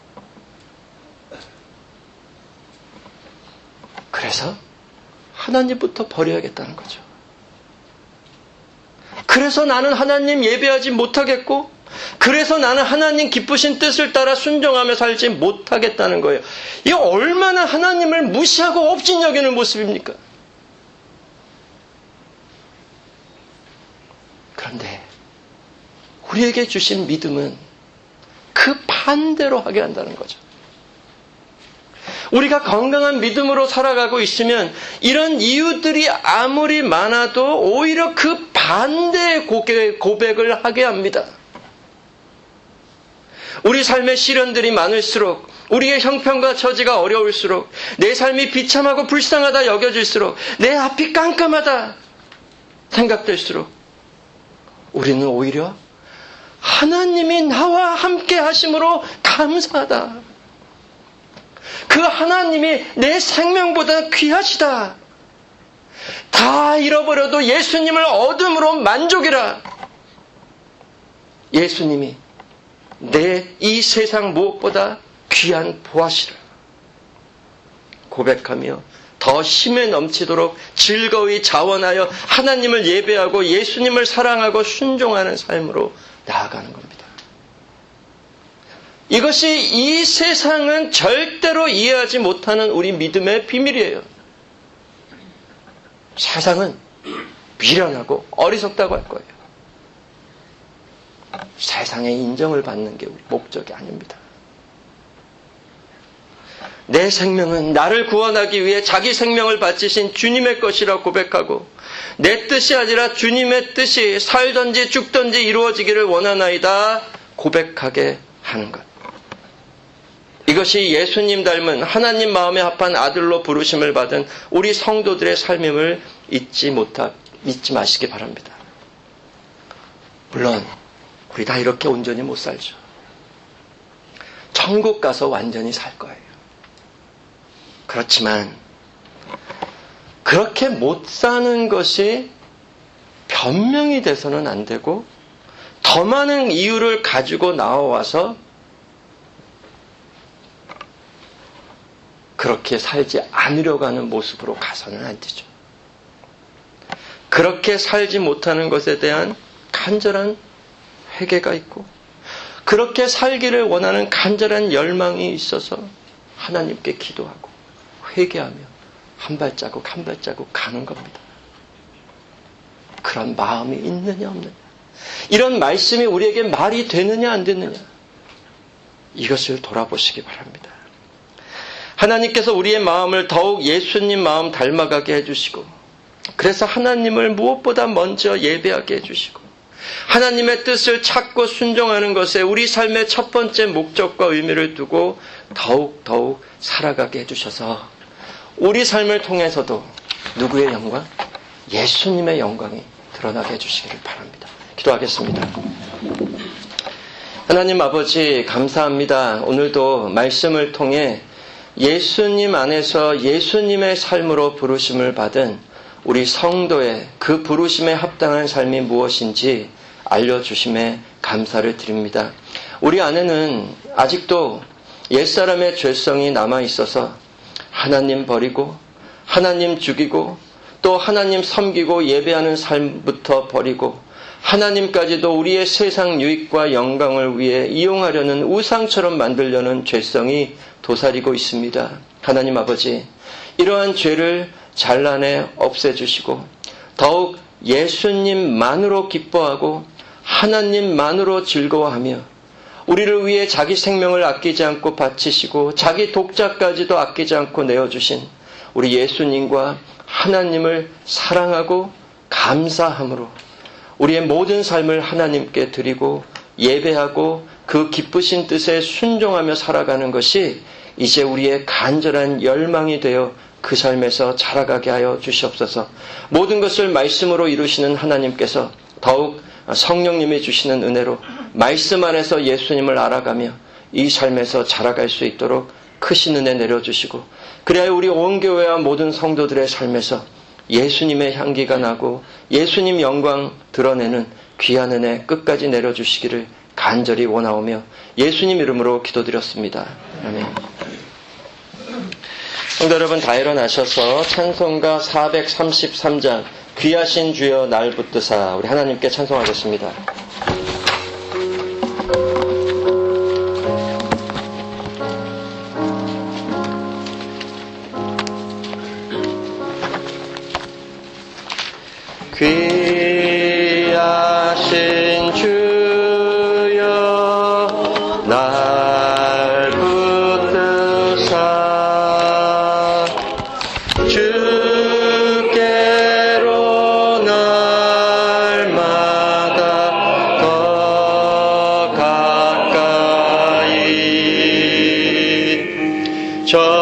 그래서 하나님부터 버려야겠다는 거죠. 그래서 나는 하나님 예배하지 못하겠고, 그래서 나는 하나님 기쁘신 뜻을 따라 순종하며 살지 못하겠다는 거예요. 이게 얼마나 하나님을 무시하고 업신여기는 모습입니까? 그런데 우리에게 주신 믿음은 그 반대로 하게 한다는 거죠. 우리가 건강한 믿음으로 살아가고 있으면 이런 이유들이 아무리 많아도 오히려 그 반대의 고백을 하게 합니다. 우리 삶의 시련들이 많을수록, 우리의 형편과 처지가 어려울수록, 내 삶이 비참하고 불쌍하다 여겨질수록, 내 앞이 깜깜하다 생각될수록 우리는 오히려 하나님이 나와 함께 하심으로 감사하다. 그 하나님이 내 생명보다 귀하시다. 다 잃어버려도 예수님을 얻음으로 만족이라. 예수님이 내 이 세상 무엇보다 귀한 보아시라. 고백하며 더 힘에 넘치도록 즐거이 자원하여 하나님을 예배하고 예수님을 사랑하고 순종하는 삶으로 나아가는 겁니다. 이것이 이 세상은 절대로 이해하지 못하는 우리 믿음의 비밀이에요. 세상은 미련하고 어리석다고 할 거예요. 세상의 인정을 받는 게 우리 목적이 아닙니다. 내 생명은 나를 구원하기 위해 자기 생명을 바치신 주님의 것이라 고백하고, 내 뜻이 아니라 주님의 뜻이 살든지 죽든지 이루어지기를 원하나이다 고백하게 하는 것. 이것이 예수님 닮은 하나님 마음에 합한 아들로 부르심을 받은 우리 성도들의 삶임을 잊지 못하, 잊지 마시기 바랍니다. 물론 우리 다 이렇게 온전히 못 살죠. 천국 가서 완전히 살 거예요. 그렇지만 그렇게 못 사는 것이 변명이 돼서는 안 되고, 더 많은 이유를 가지고 나와서 그렇게 살지 않으려고 하는 모습으로 가서는 안 되죠. 그렇게 살지 못하는 것에 대한 간절한 회개가 있고, 그렇게 살기를 원하는 간절한 열망이 있어서 하나님께 기도하고 회개하며 한 발자국 한 발자국 가는 겁니다. 그런 마음이 있느냐 없느냐, 이런 말씀이 우리에게 말이 되느냐 안 되느냐, 이것을 돌아보시기 바랍니다. 하나님께서 우리의 마음을 더욱 예수님 마음 닮아가게 해주시고, 그래서 하나님을 무엇보다 먼저 예배하게 해주시고, 하나님의 뜻을 찾고 순종하는 것에 우리 삶의 첫 번째 목적과 의미를 두고 더욱 더욱 살아가게 해주셔서 우리 삶을 통해서도 누구의 영광? 예수님의 영광이 드러나게 해주시기를 바랍니다. 기도하겠습니다. 하나님 아버지, 감사합니다. 오늘도 말씀을 통해 예수님 안에서 예수님의 삶으로 부르심을 받은 우리 성도의 그 부르심에 합당한 삶이 무엇인지 알려주심에 감사를 드립니다. 우리 안에는 아직도 옛사람의 죄성이 남아있어서 하나님 버리고 하나님 죽이고 또 하나님 섬기고 예배하는 삶부터 버리고 하나님까지도 우리의 세상 유익과 영광을 위해 이용하려는 우상처럼 만들려는 죄성이 도사리고 있습니다. 하나님 아버지, 이러한 죄를 잘라내 없애주시고 더욱 예수님만으로 기뻐하고 하나님만으로 즐거워하며 우리를 위해 자기 생명을 아끼지 않고 바치시고 자기 독자까지도 아끼지 않고 내어주신 우리 예수님과 하나님을 사랑하고 감사함으로 우리의 모든 삶을 하나님께 드리고 예배하고 그 기쁘신 뜻에 순종하며 살아가는 것이 이제 우리의 간절한 열망이 되어 그 삶에서 자라가게 하여 주시옵소서. 모든 것을 말씀으로 이루시는 하나님께서 더욱 성령님이 주시는 은혜로 말씀 안에서 예수님을 알아가며 이 삶에서 자라갈 수 있도록 크신 은혜 내려주시고, 그래야 우리 온 교회와 모든 성도들의 삶에서 예수님의 향기가 나고 예수님 영광 드러내는 귀한 은혜 끝까지 내려주시기를 간절히 원하오며 예수님 이름으로 기도드렸습니다. 아멘. 성도 여러분, 다 일어나셔서 찬송가 사백삼십삼 장 귀하신 주여 날 붙드사 우리 하나님께 찬송하겠습니다. 귀하신 주여 날 붙드사 주께로 날마다 더 가까이 저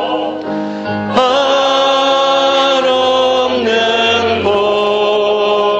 한없는 보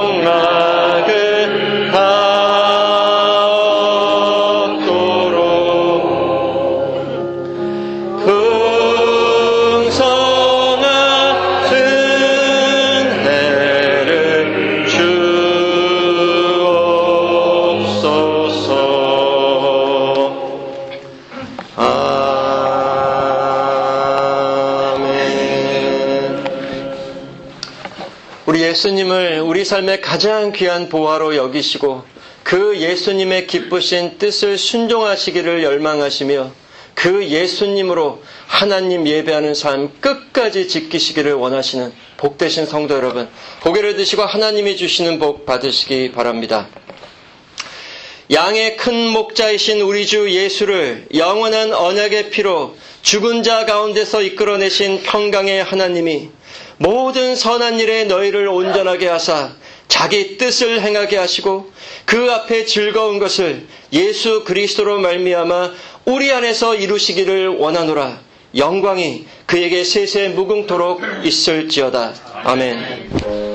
예수님을 우리 삶의 가장 귀한 보화로 여기시고 그 예수님의 기쁘신 뜻을 순종하시기를 열망하시며 그 예수님으로 하나님 예배하는 삶 끝까지 지키시기를 원하시는 복되신 성도 여러분, 고개를 드시고 하나님이 주시는 복 받으시기 바랍니다. 양의 큰 목자이신 우리 주 예수를 영원한 언약의 피로 죽은 자 가운데서 이끌어내신 평강의 하나님이 모든 선한 일에 너희를 온전하게 하사 자기 뜻을 행하게 하시고 그 앞에 즐거운 것을 예수 그리스도로 말미암아 우리 안에서 이루시기를 원하노라. 영광이 그에게 세세 무궁토록 있을지어다. 아멘.